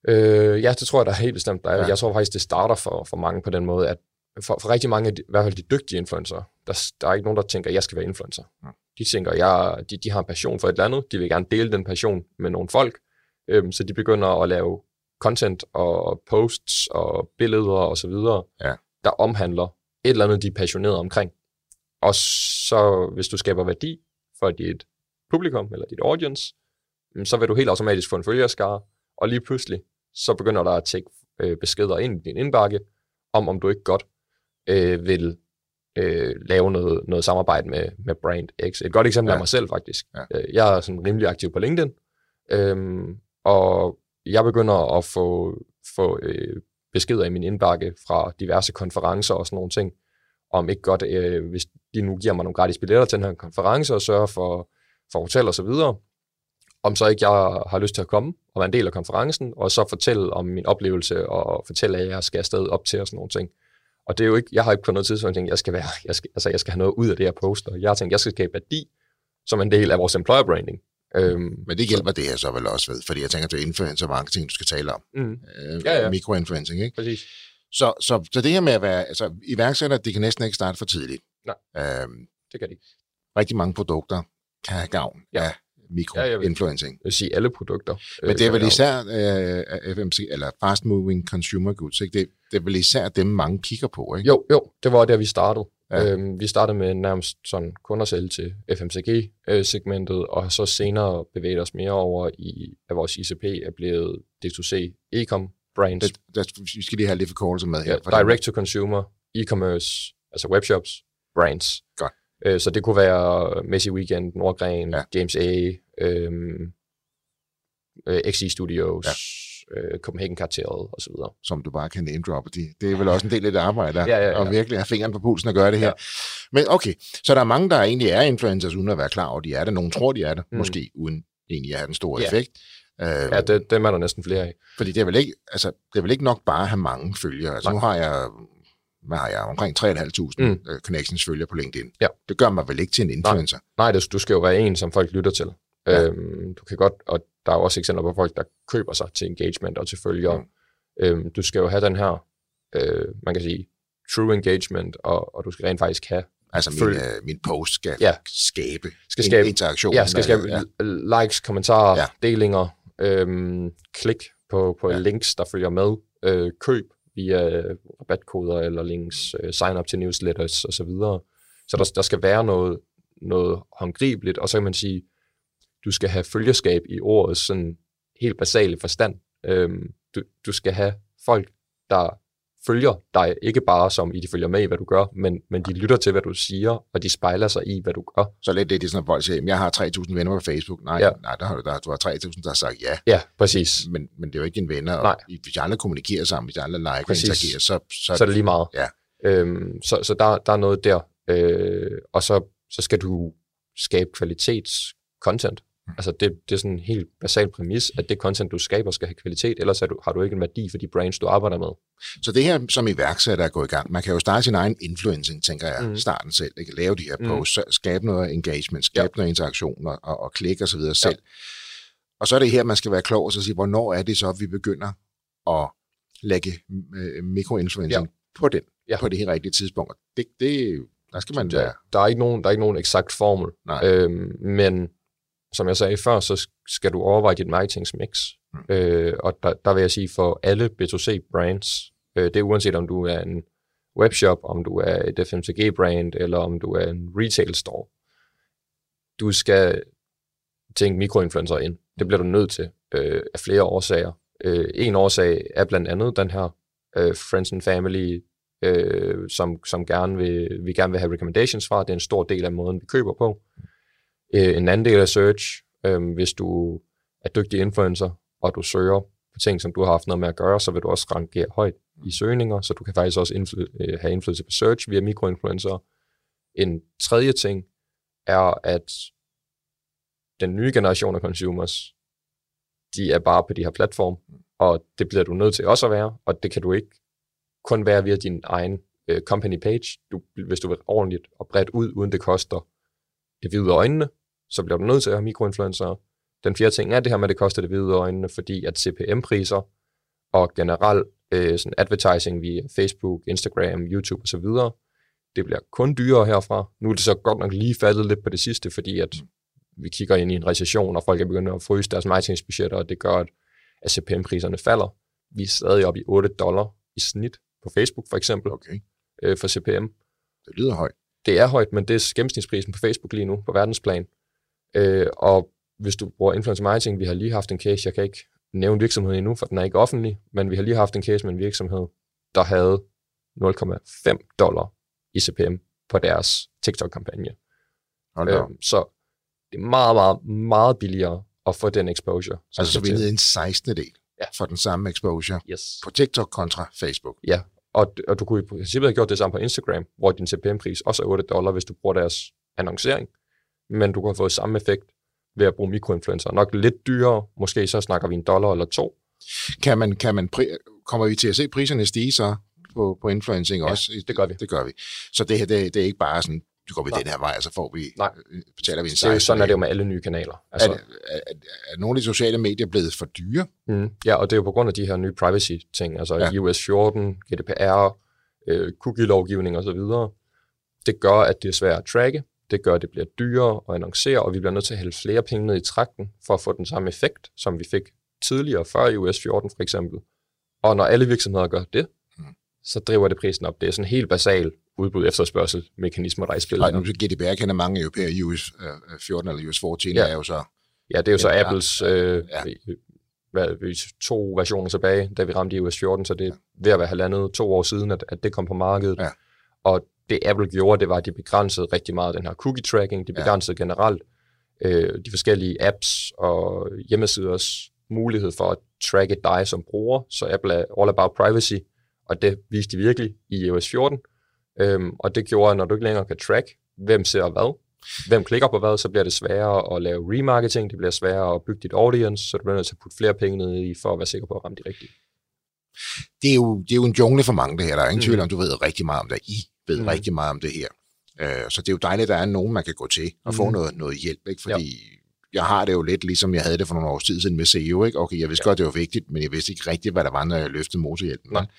Speaker 5: Øh, ja, det tror jeg, der er helt bestemt. Der er,
Speaker 4: ja.
Speaker 5: Jeg tror faktisk, det starter for, for mange på den måde, at for, for rigtig mange, i hvert fald de dygtige influencer, der, der er ikke nogen, der tænker, at jeg skal være influencer. Ja. De tænker, jeg, de, de har en passion for et eller andet, de vil gerne dele den passion med nogle folk, øhm, så de begynder at lave content og posts og billeder og så videre,
Speaker 4: ja.
Speaker 5: der omhandler et eller andet, de er passionerede omkring. Og så, hvis du skaber værdi for dit publikum eller dit audience, så vil du helt automatisk få en følgerskare, og lige pludselig, så begynder der at tække øh, beskeder ind i din indbakke, om om du ikke godt øh, vil øh, lave noget, noget samarbejde med, med Brand X. Et godt eksempel ja. er mig selv, faktisk. Ja. Jeg er sådan rimelig aktiv på LinkedIn, øhm, og jeg begynder at få, få øh, beskeder i min indbakke fra diverse konferencer og sådan nogle ting, om ikke godt, øh, hvis de nu giver mig nogle gratis billetter til den her konference og sørger for, for hotel og så videre, om så ikke jeg har lyst til at komme og være en del af konferencen, og så fortælle om min oplevelse, og fortælle, at jeg skal afsted op til og sådan nogle ting. Og det er jo ikke, jeg har ikke på noget tidspunkt tænkt, jeg skal være, jeg skal, altså jeg skal have noget ud af det her poster. Jeg har tænkt, jeg skal skabe værdi som en del af vores employer branding. Øhm,
Speaker 4: Men det hjælper så. Det her så vel også ved, fordi jeg tænker, det er influencer marketing, du skal tale om.
Speaker 5: Mm.
Speaker 4: Øh,
Speaker 5: ja, ja.
Speaker 4: Mikroinfluencing, ikke?
Speaker 5: Præcis.
Speaker 4: Så, så, så det her med at være, altså iværksætter, det kan næsten ikke starte for tidligt.
Speaker 5: Nej,
Speaker 4: øhm,
Speaker 5: det kan det ikke.
Speaker 4: Rigtig mange produkter kan have gavn ja. af mikroinfluencing.
Speaker 5: Jeg vil sige alle produkter.
Speaker 4: Men det er vel især øh, F M C, eller fast moving consumer goods, ikke? Det, det er vel især dem, mange kigger på, ikke?
Speaker 5: Jo, jo, det var der, vi startede.
Speaker 4: Ja.
Speaker 5: Øhm, vi startede med nærmest sådan kunder selv til F M C G-segmentet, og så senere bevæget os mere over i, at vores I C P er blevet D to C e-com brands.
Speaker 4: Det, det, vi skal lige have lidt forkortelse med her.
Speaker 5: Ja, direct to consumer, e-commerce, altså webshops, brands.
Speaker 4: Godt.
Speaker 5: Øh, så det kunne være Messi Weekend, Nordgren, ja. James A, øhm, øh, X E Studios, ja. øh, Copenhagen Cartel og så videre.
Speaker 4: Som du bare kan name droppe. Det, det er vel også en del af det arbejde, der,
Speaker 5: ja, ja, ja.
Speaker 4: og virkelig have fingeren på pulsen og gøre det her. Ja. Men okay, så der er mange, der egentlig er influencers, uden at være klar over, de er det. Nogle tror, de er det, mm. måske uden egentlig at have den store
Speaker 5: ja.
Speaker 4: effekt.
Speaker 5: Ja, det, dem er der næsten flere af.
Speaker 4: Fordi det er vel ikke, altså, det er vel ikke nok bare at have mange følgere. Altså, nu har jeg, hvad har jeg, omkring tre tusind fem hundrede mm. connections følger på LinkedIn. Ja. Det gør mig vel ikke til en influencer?
Speaker 5: Nej, Nej det, du skal jo være en, som folk lytter til. Ja. Øhm, du kan godt, og der er også eksempler på folk, der køber sig til engagement og til følgere. Mm. Øhm, du skal jo have den her, øh, man kan sige, true engagement, og, og du skal rent faktisk have
Speaker 4: Altså min, øh, min post skal,
Speaker 5: ja.
Speaker 4: skabe,
Speaker 5: skal skabe
Speaker 4: interaktion.
Speaker 5: Ja, skal skabe ja. likes, kommentarer, ja. delinger, øhm, klik på, på ja. links, der følger med, øh, køb via rabatkoder eller links, øh, sign up til newsletters og så videre. Så der, der skal være noget, noget håndgribeligt, og så kan man sige, du skal have følgerskab i ordets sådan helt basale forstand. Øhm, du, du skal have folk, der følger dig, ikke bare som i de følger med i, hvad du gør, men, men de lytter til, hvad du siger, og de spejler sig i, hvad du gør.
Speaker 4: Så lidt det, det er sådan, at folk siger, jeg har tre tusind venner på Facebook. Nej, ja. nej der har du, der, du har tre tusind, der har sagt ja.
Speaker 5: Ja, præcis.
Speaker 4: Men, men det er jo ikke dine venner, og
Speaker 5: nej.
Speaker 4: hvis de andre kommunikerer sammen, hvis de andre like og interagerer, så, så...
Speaker 5: Så er det lige meget.
Speaker 4: Ja.
Speaker 5: Øhm, så så der, der er noget der. Øh, og så, så skal du skabe kvalitetscontent. Altså det, det er sådan en helt basal præmis, at det content, du skaber, skal have kvalitet, ellers du, har du ikke en værdi for de brands, du arbejder med.
Speaker 4: Så det her som iværksætter er gået i gang. Man kan jo starte sin egen influencing, tænker jeg, mm. starten selv. Ikke? Lave de her posts, mm. skabe noget engagement, skabe ja. noget interaktion og, og, og klik og så videre selv. Ja. Og så er det her, man skal være klog og så sige, hvornår er det så, at vi begynder at lægge øh, mikroinfluencing ja. på den, ja. på det helt rigtige tidspunkt. Det, det, der skal man være.
Speaker 5: Der er ikke nogen, der er ikke nogen eksakt formel, øhm, men som jeg sagde før, så skal du overveje dit marketingsmix. Mm. Øh, og der, der vil jeg sige, for alle B to C brands, øh, det er uanset om du er en webshop, om du er et F M C G-brand, eller om du er en retail store, du skal tænke mikroinfluencer ind. Det bliver du nødt til øh, af flere årsager. Øh, en årsag er blandt andet den her øh, Friends and Family, øh, som, som gerne vil, vi gerne vil have recommendations fra. Det er en stor del af måden, vi køber på. Øh, en anden del af search, øh, hvis du er dygtig influencer, og du søger på ting, som du har haft noget med at gøre, så vil du også rangere højt i søgninger, så du kan faktisk også indfly- øh, have indflydelse på search via mikroinfluencer. En tredje ting er, at den nye generation af consumers, de er bare på de her platform, og det bliver du nødt til også at være, og det kan du ikke kun være via din egen øh, company page. Du, hvis du vil ordentligt og bredt ud, uden det koster det hvide øjnene, så bliver du nødt til at have mikroinfluencer. Den fjerde ting er det her med, at det koster det hvide øjnene, fordi at C P M-priser og generelt øh, sådan advertising via Facebook, Instagram, YouTube osv., det bliver kun dyrere herfra. Nu er det så godt nok lige faldet lidt på det sidste, fordi at vi kigger ind i en recession, og folk er begyndt at fryse deres marketingsbudgetter, og det gør, at C P M-priserne falder. Vi er stadig oppe i otte dollar i snit på Facebook for eksempel,
Speaker 4: okay.
Speaker 5: øh, for C P M.
Speaker 4: Det lyder højt.
Speaker 5: Det er højt, men det er gennemsnitsprisen på Facebook lige nu, på verdensplan. Øh, og hvis du bruger influencer marketing, vi har lige haft en case, jeg kan ikke nævne virksomheden endnu, for den er ikke offentlig, men vi har lige haft en case med en virksomhed, der havde nul komma fem dollar i C P M på deres TikTok-kampagne.
Speaker 4: Øh,
Speaker 5: så det er meget, meget, meget billigere at få den exposure.
Speaker 4: Altså så vi er nede i en sekstende del ja. for den samme exposure
Speaker 5: yes.
Speaker 4: på TikTok kontra Facebook.
Speaker 5: Ja, og, og du kunne i princippet have gjort det samme på Instagram, hvor din C P M-pris også er otte dollar, hvis du bruger deres annoncering, men du kan få samme effekt ved at bruge mikroinfluencer. Nok lidt dyrere, måske så snakker vi en dollar eller to.
Speaker 4: Kan man, kan man pri- kommer vi til at se priserne stige så på, på influencing
Speaker 5: ja,
Speaker 4: også?
Speaker 5: det gør vi.
Speaker 4: Det gør vi. Så det her, det, det er ikke bare sådan, du går vi den her vej, og så får vi,
Speaker 5: Nej.
Speaker 4: betaler vi en
Speaker 5: seksten. Sådan er det jo med alle nye kanaler. Altså,
Speaker 4: er, er, er, er nogle af de sociale medier blevet for dyre?
Speaker 5: Mm, ja, og det er jo på grund af de her nye privacy-ting, altså
Speaker 4: ja.
Speaker 5: I O S fjorten, G D P R, øh, cookie-lovgivning osv. Det gør, at det er svært at tracke. Det gør, at det bliver dyrere at annoncere, og vi bliver nødt til at hælde flere penge ned i trakten, for at få den samme effekt, som vi fik tidligere, før I O S fjorten for eksempel. Og når alle virksomheder gør det, mm. så driver det prisen op. Det er sådan en helt basal udbud efterspørgsel mekanismer, der er i spil.
Speaker 4: Og nu G D P R kender mange europæere, I O S fjorten eller I O S fjorten ja. er jo så...
Speaker 5: Ja, det er jo så ja, Apples øh,
Speaker 4: ja.
Speaker 5: hvad, to versioner tilbage, da vi ramte I O S fjorten, så det er ved at være halvandet to år siden, at, at det kom på markedet.
Speaker 4: Ja.
Speaker 5: Og det Apple gjorde, det var, at de begrænsede rigtig meget den her cookie-tracking, de begrænsede ja. generelt øh, de forskellige apps og hjemmesiders mulighed for at tracke dig som bruger, så Apple er all about privacy, og det viste de virkelig i I O S fjorten. Øhm, og det gjorde, at når du ikke længere kan track, hvem ser hvad, hvem klikker på hvad, så bliver det sværere at lave remarketing, det bliver sværere at bygge dit audience, så du bliver nødt til at putte flere penge ned i, for at være sikker på at ramme de rigtige.
Speaker 4: Det er jo, det er jo en jungle for mange, det her. Der er ingen mm. tvivl om, du ved rigtig meget om det. I ved mm. rigtig meget om det her. Uh, så det er jo dejligt, at der er nogen, man kan gå til og mm. få noget, noget hjælp, ikke? Fordi ja. jeg har det jo lidt, ligesom jeg havde det for nogle års tid siden med S E O, ikke? Okay, jeg vidste ja. godt, det var vigtigt, men jeg vidste ikke rigtigt, hvad der var, når jeg løftede motorhjælpen. Uh,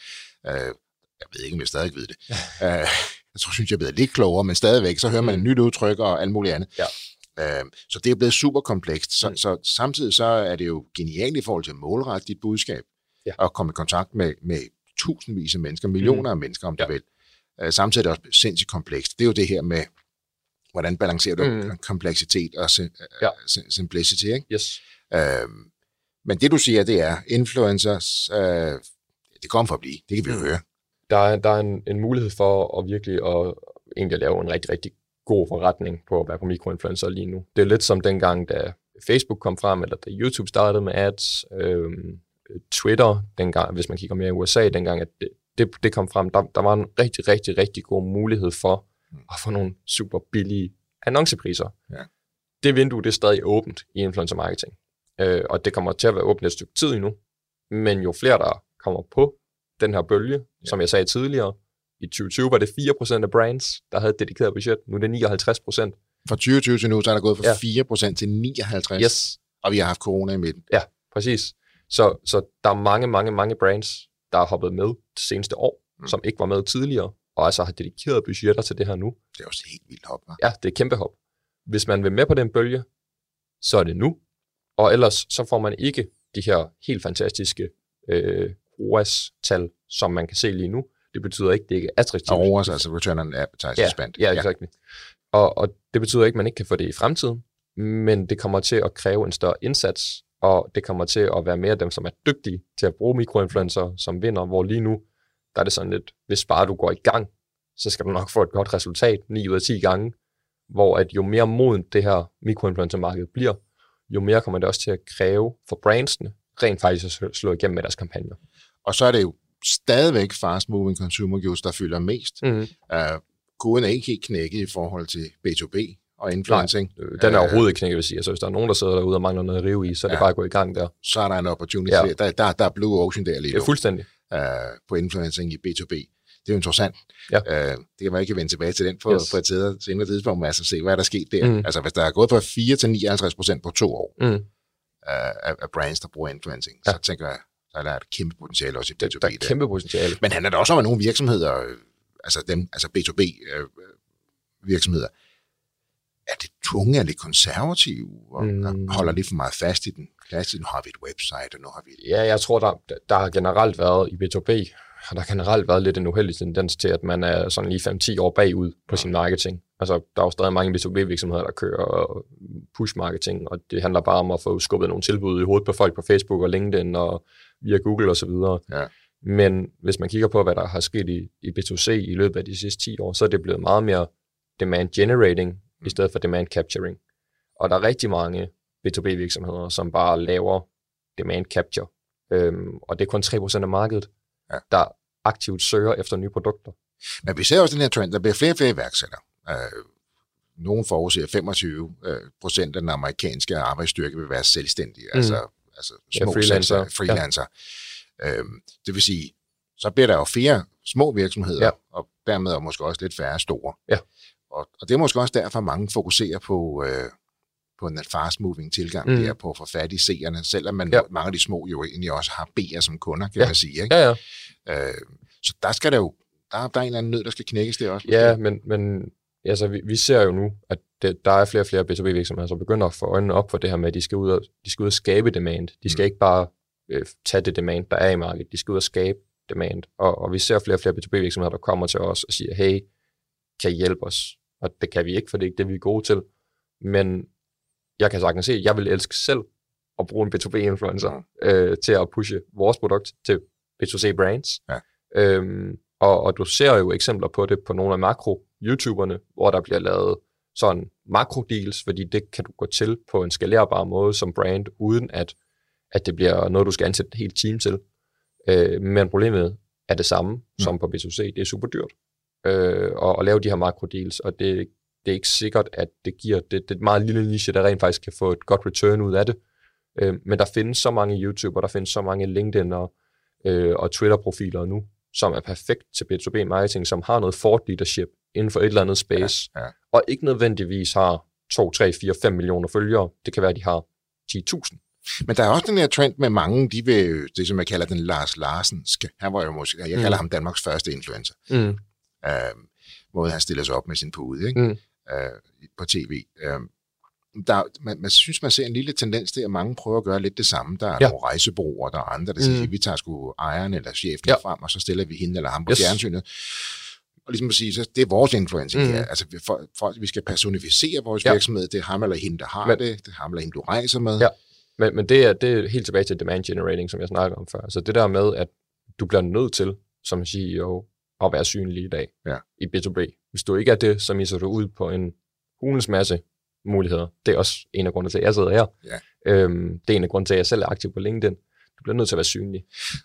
Speaker 4: jeg ved ikke, om jeg stadig ved det. uh, jeg tror, synes jeg er blevet lidt klogere, men stadigvæk, så hører man mm. et nyt udtryk og alt muligt andet. Ja. Uh, så det er blevet super komplekst. Så, mm. så samtidig så er det jo genialt i forhold til at målrette dit budskab ja. og komme i kontakt med, med tusindvis af mennesker, millioner mm. af mennesker, om ja. du vil. Uh, samtidig er det også sindssygt komplekst. Det er jo det her med, hvordan balancerer du mm. kompleksitet og sim- ja. simplicity, ikke?
Speaker 5: Yes.
Speaker 4: Uh, men det, du siger, det er influencers, uh, det kommer for at blive. Det kan vi jo mm. høre.
Speaker 5: Der er, der er en, en mulighed for at virkelig at, egentlig at lave en rigtig, rigtig god forretning på at være på mikroinfluencer lige nu. Det er lidt som dengang, da Facebook kom frem, eller da YouTube startede med ads, øhm, Twitter, dengang, hvis man kigger mere i U S A, dengang, at det, det, det kom frem, der, der var en rigtig, rigtig, rigtig god mulighed for at få nogle super billige annoncepriser. Ja. Det vindue, det er stadig åbent i influencer marketing, øh, og det kommer til at være åbent et stykke tid endnu, men jo flere, der kommer på den her bølge, ja. som jeg sagde tidligere, i tyve tyve var det fire procent af brands, der havde et dedikeret budget. Nu er det nioghalvtreds procent.
Speaker 4: Fra tyve tyve til nu, så er der gået fra ja. fire procent til nioghalvtreds.
Speaker 5: Yes.
Speaker 4: Og vi har haft corona i midten.
Speaker 5: Ja, præcis. Så, så der er mange, mange, mange brands, der har hoppet med det seneste år, mm. som ikke var med tidligere, og altså har dedikeret budgetter til det her nu.
Speaker 4: Det er også helt vildt hop, hva'?
Speaker 5: Ja, det er kæmpe hop. Hvis man vil med på den bølge, så er det nu. Og ellers så får man ikke de her helt fantastiske øh, R O A S-tal, som man kan se lige nu. Det betyder ikke, at det ikke er attraktivt.
Speaker 4: Og R O A S, altså Return on Advertising Spend.
Speaker 5: Ja, ja, exakt. Og, og det betyder ikke, at man ikke kan få det i fremtiden, men det kommer til at kræve en større indsats, og det kommer til at være mere dem, som er dygtige til at bruge mikroinfluencer, som vinder, hvor lige nu, der er det sådan lidt, hvis bare du går i gang, så skal du nok få et godt resultat, ni ud af ti gange, hvor at jo mere modent det her mikroinfluencer-marked bliver, jo mere kommer det også til at kræve for brandsene, rent faktisk at slå igennem med deres kampagner.
Speaker 4: Og så er det jo stadigvæk fast-moving consumer goods, der fylder mest. Mm-hmm. Uh, koden er ikke helt knækket i forhold til B to B og influencing.
Speaker 5: Nej, den er overhovedet ikke knækket, vil sige. Altså, hvis der er nogen, der sidder derude og mangler noget at rive i, så er det ja. bare at gå i gang der.
Speaker 4: Så er der en opportunity. Ja. Der, der, der er blue ocean der lige nu.
Speaker 5: Ja, fuldstændig.
Speaker 4: Uh, på influencing i B to B. Det er jo interessant.
Speaker 5: Ja.
Speaker 4: Uh, det kan man ikke vende tilbage til den på, yes. på et senere tidspunkt, altså se, hvad der er sket der. Mm. Altså, hvis der er gået fra fire til nioghalvtreds procent på to år mm. uh, af, af brands, der bruger influencing, ja. så tænker jeg, der er et kæmpe potentiale også i B to B.
Speaker 5: Der er et kæmpe potentiale.
Speaker 4: Men handler det også om, at nogle virksomheder, altså dem, altså B to B øh, virksomheder, er det tunge, er lidt konservative, og mm. holder lidt for meget fast i den klasse. Nu har vi et website, og nu har vi...
Speaker 5: Ja, jeg tror, der, der har generelt været i B to B, har der generelt været lidt en uheldig tendens til, at man er sådan lige fem til ti år bagud på sin marketing. Altså, der er jo stadig mange B to B-virksomheder, der kører push-marketing, og det handler bare om at få skubbet nogle tilbud i hovedet på folk på Facebook og LinkedIn og via Google osv.
Speaker 4: Ja.
Speaker 5: Men hvis man kigger på, hvad der har sket i, i B to C i løbet af de sidste ti år, så er det blevet meget mere demand generating mm. i stedet for demand capturing. Og der er rigtig mange B to B-virksomheder, som bare laver demand capture. Øhm, og det er kun tre procent af markedet, ja. der aktivt søger efter nye produkter.
Speaker 4: Men vi ser også den her trend, der bliver flere og flere iværksættere. Øh, nogen forudser femogtyve procent af den amerikanske arbejdsstyrke vil være selvstændige, mm. altså, altså små ja, freelancer. freelancer. Ja. Øhm, det vil sige, så bliver der jo flere små virksomheder, ja. og dermed er måske også lidt færre store.
Speaker 5: Ja.
Speaker 4: Og, og det er måske også derfor, mange fokuserer på, øh, på en fast-moving tilgang, mm. der på at få fat i seerne, selvom man, ja. mange af de små jo egentlig også har B'er som kunder, kan ja. man sige. Ikke?
Speaker 5: Ja, ja.
Speaker 4: Øh, så der skal der jo, der, der er en eller anden nød, der skal knækkes der også.
Speaker 5: Ja, men, men altså, vi, vi ser jo nu, at det, der er flere og flere B to B-virksomheder, som begynder at få øjnene op for det her med, at de skal ud og, de skal ud og skabe demand. De skal mm. ikke bare øh, tage det demand, der er i markedet. De skal ud og skabe demand. Og, og vi ser flere og flere B to B-virksomheder, der kommer til os og siger, hey, kan I hjælpe os? Og det kan vi ikke, for det er ikke det, vi er gode til. Men jeg kan sagtens se, at jeg vil elske selv at bruge en B to B-influencer mm. øh, til at pushe vores produkt til B to C-brands.
Speaker 4: Ja.
Speaker 5: Øhm, og, og du ser jo eksempler på det på nogle af makro-YouTuberne, hvor der bliver lavet sådan makro-deals, fordi det kan du gå til på en skalerbar måde som brand, uden at, at det bliver noget, du skal ansætte et helt team til. Øh, men problemet er det samme mm. som på B to C. Det er super dyrt øh, at, at lave de her makro-deals, og det, det er ikke sikkert, at det giver det, det er et meget lille niche, der rent faktisk kan få et godt return ud af det. Øh, men der findes så mange YouTuber, der findes så mange LinkedIn og, øh, og Twitter-profiler nu, som er perfekt til B to B-marketing, som har noget thought leadership inden for et eller andet space,
Speaker 4: ja, ja.
Speaker 5: og ikke nødvendigvis har to, tre, fire, fem millioner følgere. Det kan være, at de har ti tusind.
Speaker 4: Men der er også den her trend med mange, de vil, det som jeg kalder den Lars Larsenske. Han var jo måske, jeg kalder mm. ham Danmarks første influencer. Mm. Øh, måde han stiller sig op med sin pude, ikke? Mm. Øh, på tv. Øh, der, man, man synes, man ser en lille tendens til, at mange prøver at gøre lidt det samme. Der er ja. nogle rejsebureauer, der er andre, der siger, mm. vi tager sgu ejeren eller chefen ja. frem, og så stiller vi hende eller ham på yes. fjernsynet. Og ligesom at sige, så det er vores influencer mm. her. Altså, for, for, vi skal personificere vores ja. virksomhed. Det er ham eller hende, der har men, det. Det er ham eller hende, du rejser med.
Speaker 5: Ja. Men, men det, er, det er helt tilbage til demand generating, som jeg snakkede om før. Så det der med, at du bliver nødt til, som C E O, at være synlig i dag
Speaker 4: ja.
Speaker 5: i B to B. Hvis du ikke er det, så misser du ud på en hulens masse muligheder. Det er også en af grundene til, at jeg sidder her.
Speaker 4: Ja.
Speaker 5: Øhm, det er en af grundene til, at jeg selv er aktiv på LinkedIn. Du bliver nødt til at være synlig.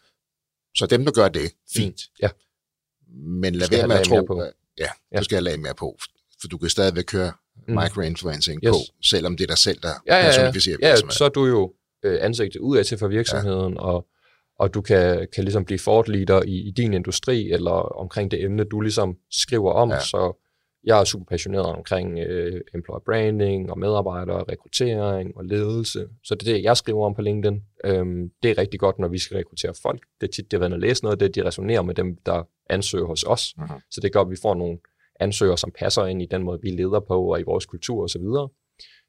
Speaker 4: Så dem, der gør det, fint.
Speaker 5: Mm. Ja.
Speaker 4: Men lad være med at tro, ja, ja, du skal lade mere på, for du kan stadigvæk køre mm. microinfluencing yes. på, selvom det er dig selv, der
Speaker 5: ja, ja, ja.
Speaker 4: personificerer
Speaker 5: ja, virksomheden. Ja, så er du jo øh, ansigtet udad til for virksomheden, ja. og, og du kan, kan ligesom blive thought leader i, i din industri, eller omkring det emne, du ligesom skriver om, ja. så jeg er super passioneret omkring øh, employer branding og medarbejdere, rekruttering og ledelse. Så det er det, jeg skriver om på LinkedIn. Øhm, det er rigtig godt, når vi skal rekruttere folk. Det er tit, det er at læse noget af det, de resonerer med dem, der ansøger hos os. Uh-huh. Så det gør, at vi får nogle ansøgere, som passer ind i den måde, vi leder på, og i vores kultur osv.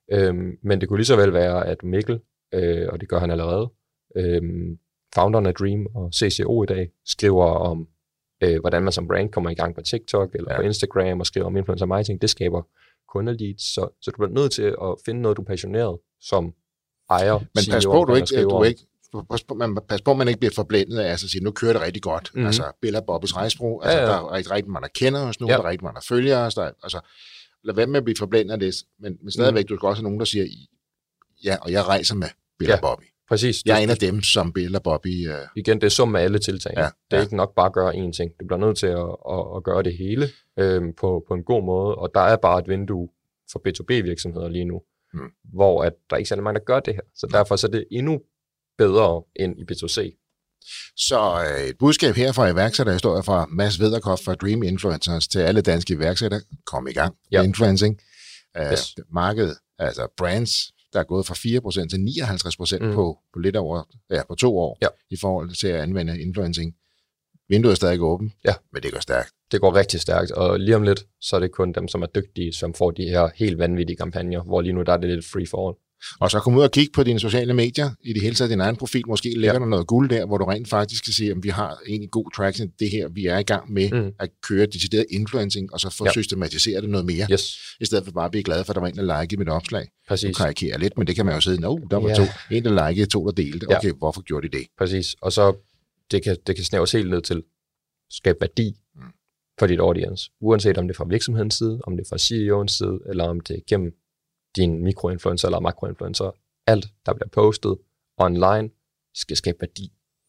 Speaker 5: Øhm, men det kunne lige så vel være, at Mikkel, øh, og det gør han allerede, øh, founderen af Dream og C C O i dag, skriver om, øh, hvordan man som brand kommer i gang på TikTok eller ja. på Instagram, og skriver om influencer marketing. Det skaber kundeleads, så, så du bliver nødt til at finde noget, du er passioneret som ejer.
Speaker 4: Men pas på, du ikke, du ikke Pas på, man, pas på, man ikke bliver forblændet af altså, at sige, nu kører det rigtig godt. Mm-hmm. Altså, Bella Bobbys Rejsbro, altså, ja, ja. Der er rigtig, rigtig mange, der kender os nu, ja. Der er rigtig mange, der følger os. Der, altså, lad være med at blive forblændet af det, men, men stadigvæk, mm. du skal også have nogen, der siger, ja, og jeg rejser med Bella ja, Bobby.
Speaker 5: Præcis.
Speaker 4: Jeg er en af dem, som Bella Bobby... Uh...
Speaker 5: Igen, det er sum af alle tiltag.
Speaker 4: Ja,
Speaker 5: det er
Speaker 4: ja.
Speaker 5: ikke nok bare at gøre én ting. Du bliver nødt til at, at, at gøre det hele øhm, på, på en god måde, og der er bare et vindue for B to B virksomheder lige nu, mm. hvor at der er ikke så mange, der gør det her. Så derfor så er det endnu bedre end i B to C.
Speaker 4: Så øh, et budskab her fra iværksætterhistorier fra Mads Vederkopf fra Dream Influencers til alle danske iværksættere. Kom i gang med
Speaker 5: ja.
Speaker 4: influencing. Uh,
Speaker 5: yes.
Speaker 4: Markedet, altså brands, der er gået fra fire procent til nioghalvtreds procent mm. på, på lidt over, ja, på to år
Speaker 5: ja.
Speaker 4: i forhold til at anvende influencing. Vinduet er stadig åbent,
Speaker 5: ja.
Speaker 4: men det går stærkt.
Speaker 5: Det går rigtig stærkt, og lige om lidt, så er det kun dem, som er dygtige, som får de her helt vanvittige kampagner, hvor lige nu der er det lidt free for all.
Speaker 4: Og så kom ud og kigge på dine sociale medier, i det hele taget din egen profil, måske ligger ja. der noget guld der, hvor du rent faktisk kan se, om vi har egentlig god traction, det her, vi er i gang med mm. at køre decideret influencing, og så få ja. systematiseret det noget mere,
Speaker 5: yes.
Speaker 4: i stedet for bare at blive glad for, at der var en, der likede mit opslag.
Speaker 5: Præcis.
Speaker 4: Du karikerer lidt, men det kan man jo sidde, no, der var
Speaker 5: ja.
Speaker 4: to, en, der likede, to, der delte, okay, ja. hvorfor gjorde de det?
Speaker 5: Præcis, og så det kan, det kan snævres helt ned til skabe værdi mm. for dit audience, uanset om det er fra virksomhedens side, om det er fra C E O's side, eller om det er gennem din mikroinfluencer eller makroinfluencer. Alt, der bliver postet online, skal skabe værdi.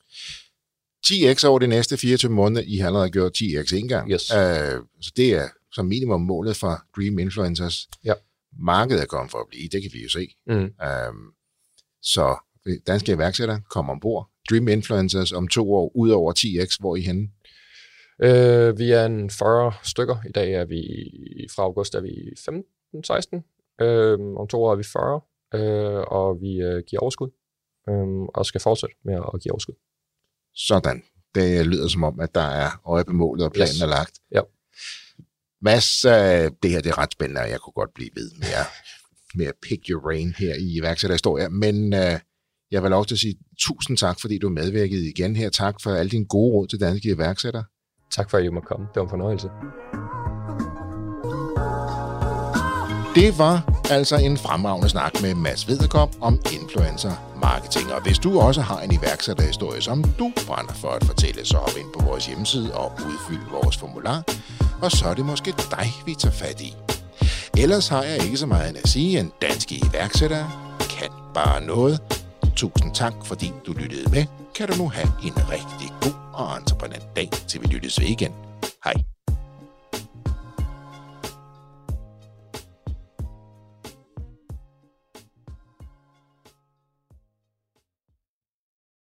Speaker 4: ti x over de næste fireogtyve måneder, I har allerede gjort ti x en gang.
Speaker 5: Yes.
Speaker 4: Uh, så det er som minimum målet for Dream Influencers.
Speaker 5: Ja.
Speaker 4: Markedet er kommet for at blive, det kan vi jo se.
Speaker 5: Mm.
Speaker 4: Uh, så danske iværksættere kommer ombord. Dream Influencers om to år, ud over ti x, hvor er I henne?
Speaker 5: Uh, vi er en fyrre stykker. I dag er vi, fra august er vi femten seksten. Uh, om to år er vi fyrre. Øh, og vi øh, giver overskud, øh, og skal fortsætte med at give overskud.
Speaker 4: Sådan. Det lyder som om, at der er øje på målet, og planen yes. er lagt.
Speaker 5: Ja.
Speaker 4: Mads, øh, det her det er ret spændende, og jeg kunne godt blive ved med at, med at pick your brain her i iværksætterhistorie, men øh, jeg vil lov til at sige tusind tak, fordi du medvirkede igen her. Tak for alle dine gode råd til danske iværksættere.
Speaker 5: Tak for, at I måtte komme. Det var en fornøjelse.
Speaker 4: Det var altså en fremragende snak med Mads Vederkopf om influencer marketing. Og hvis du også har en iværksætterhistorie, som du brænder for at fortælle, så hop ind på vores hjemmeside og udfyld vores formular. Og så er det måske dig, vi tager fat i. Ellers har jeg ikke så meget at sige, en danske iværksætter kan bare noget. Tusind tak, fordi du lyttede med. Kan du nu have en rigtig god og entreprenant dag, til vi lyttes ved igen. Hej.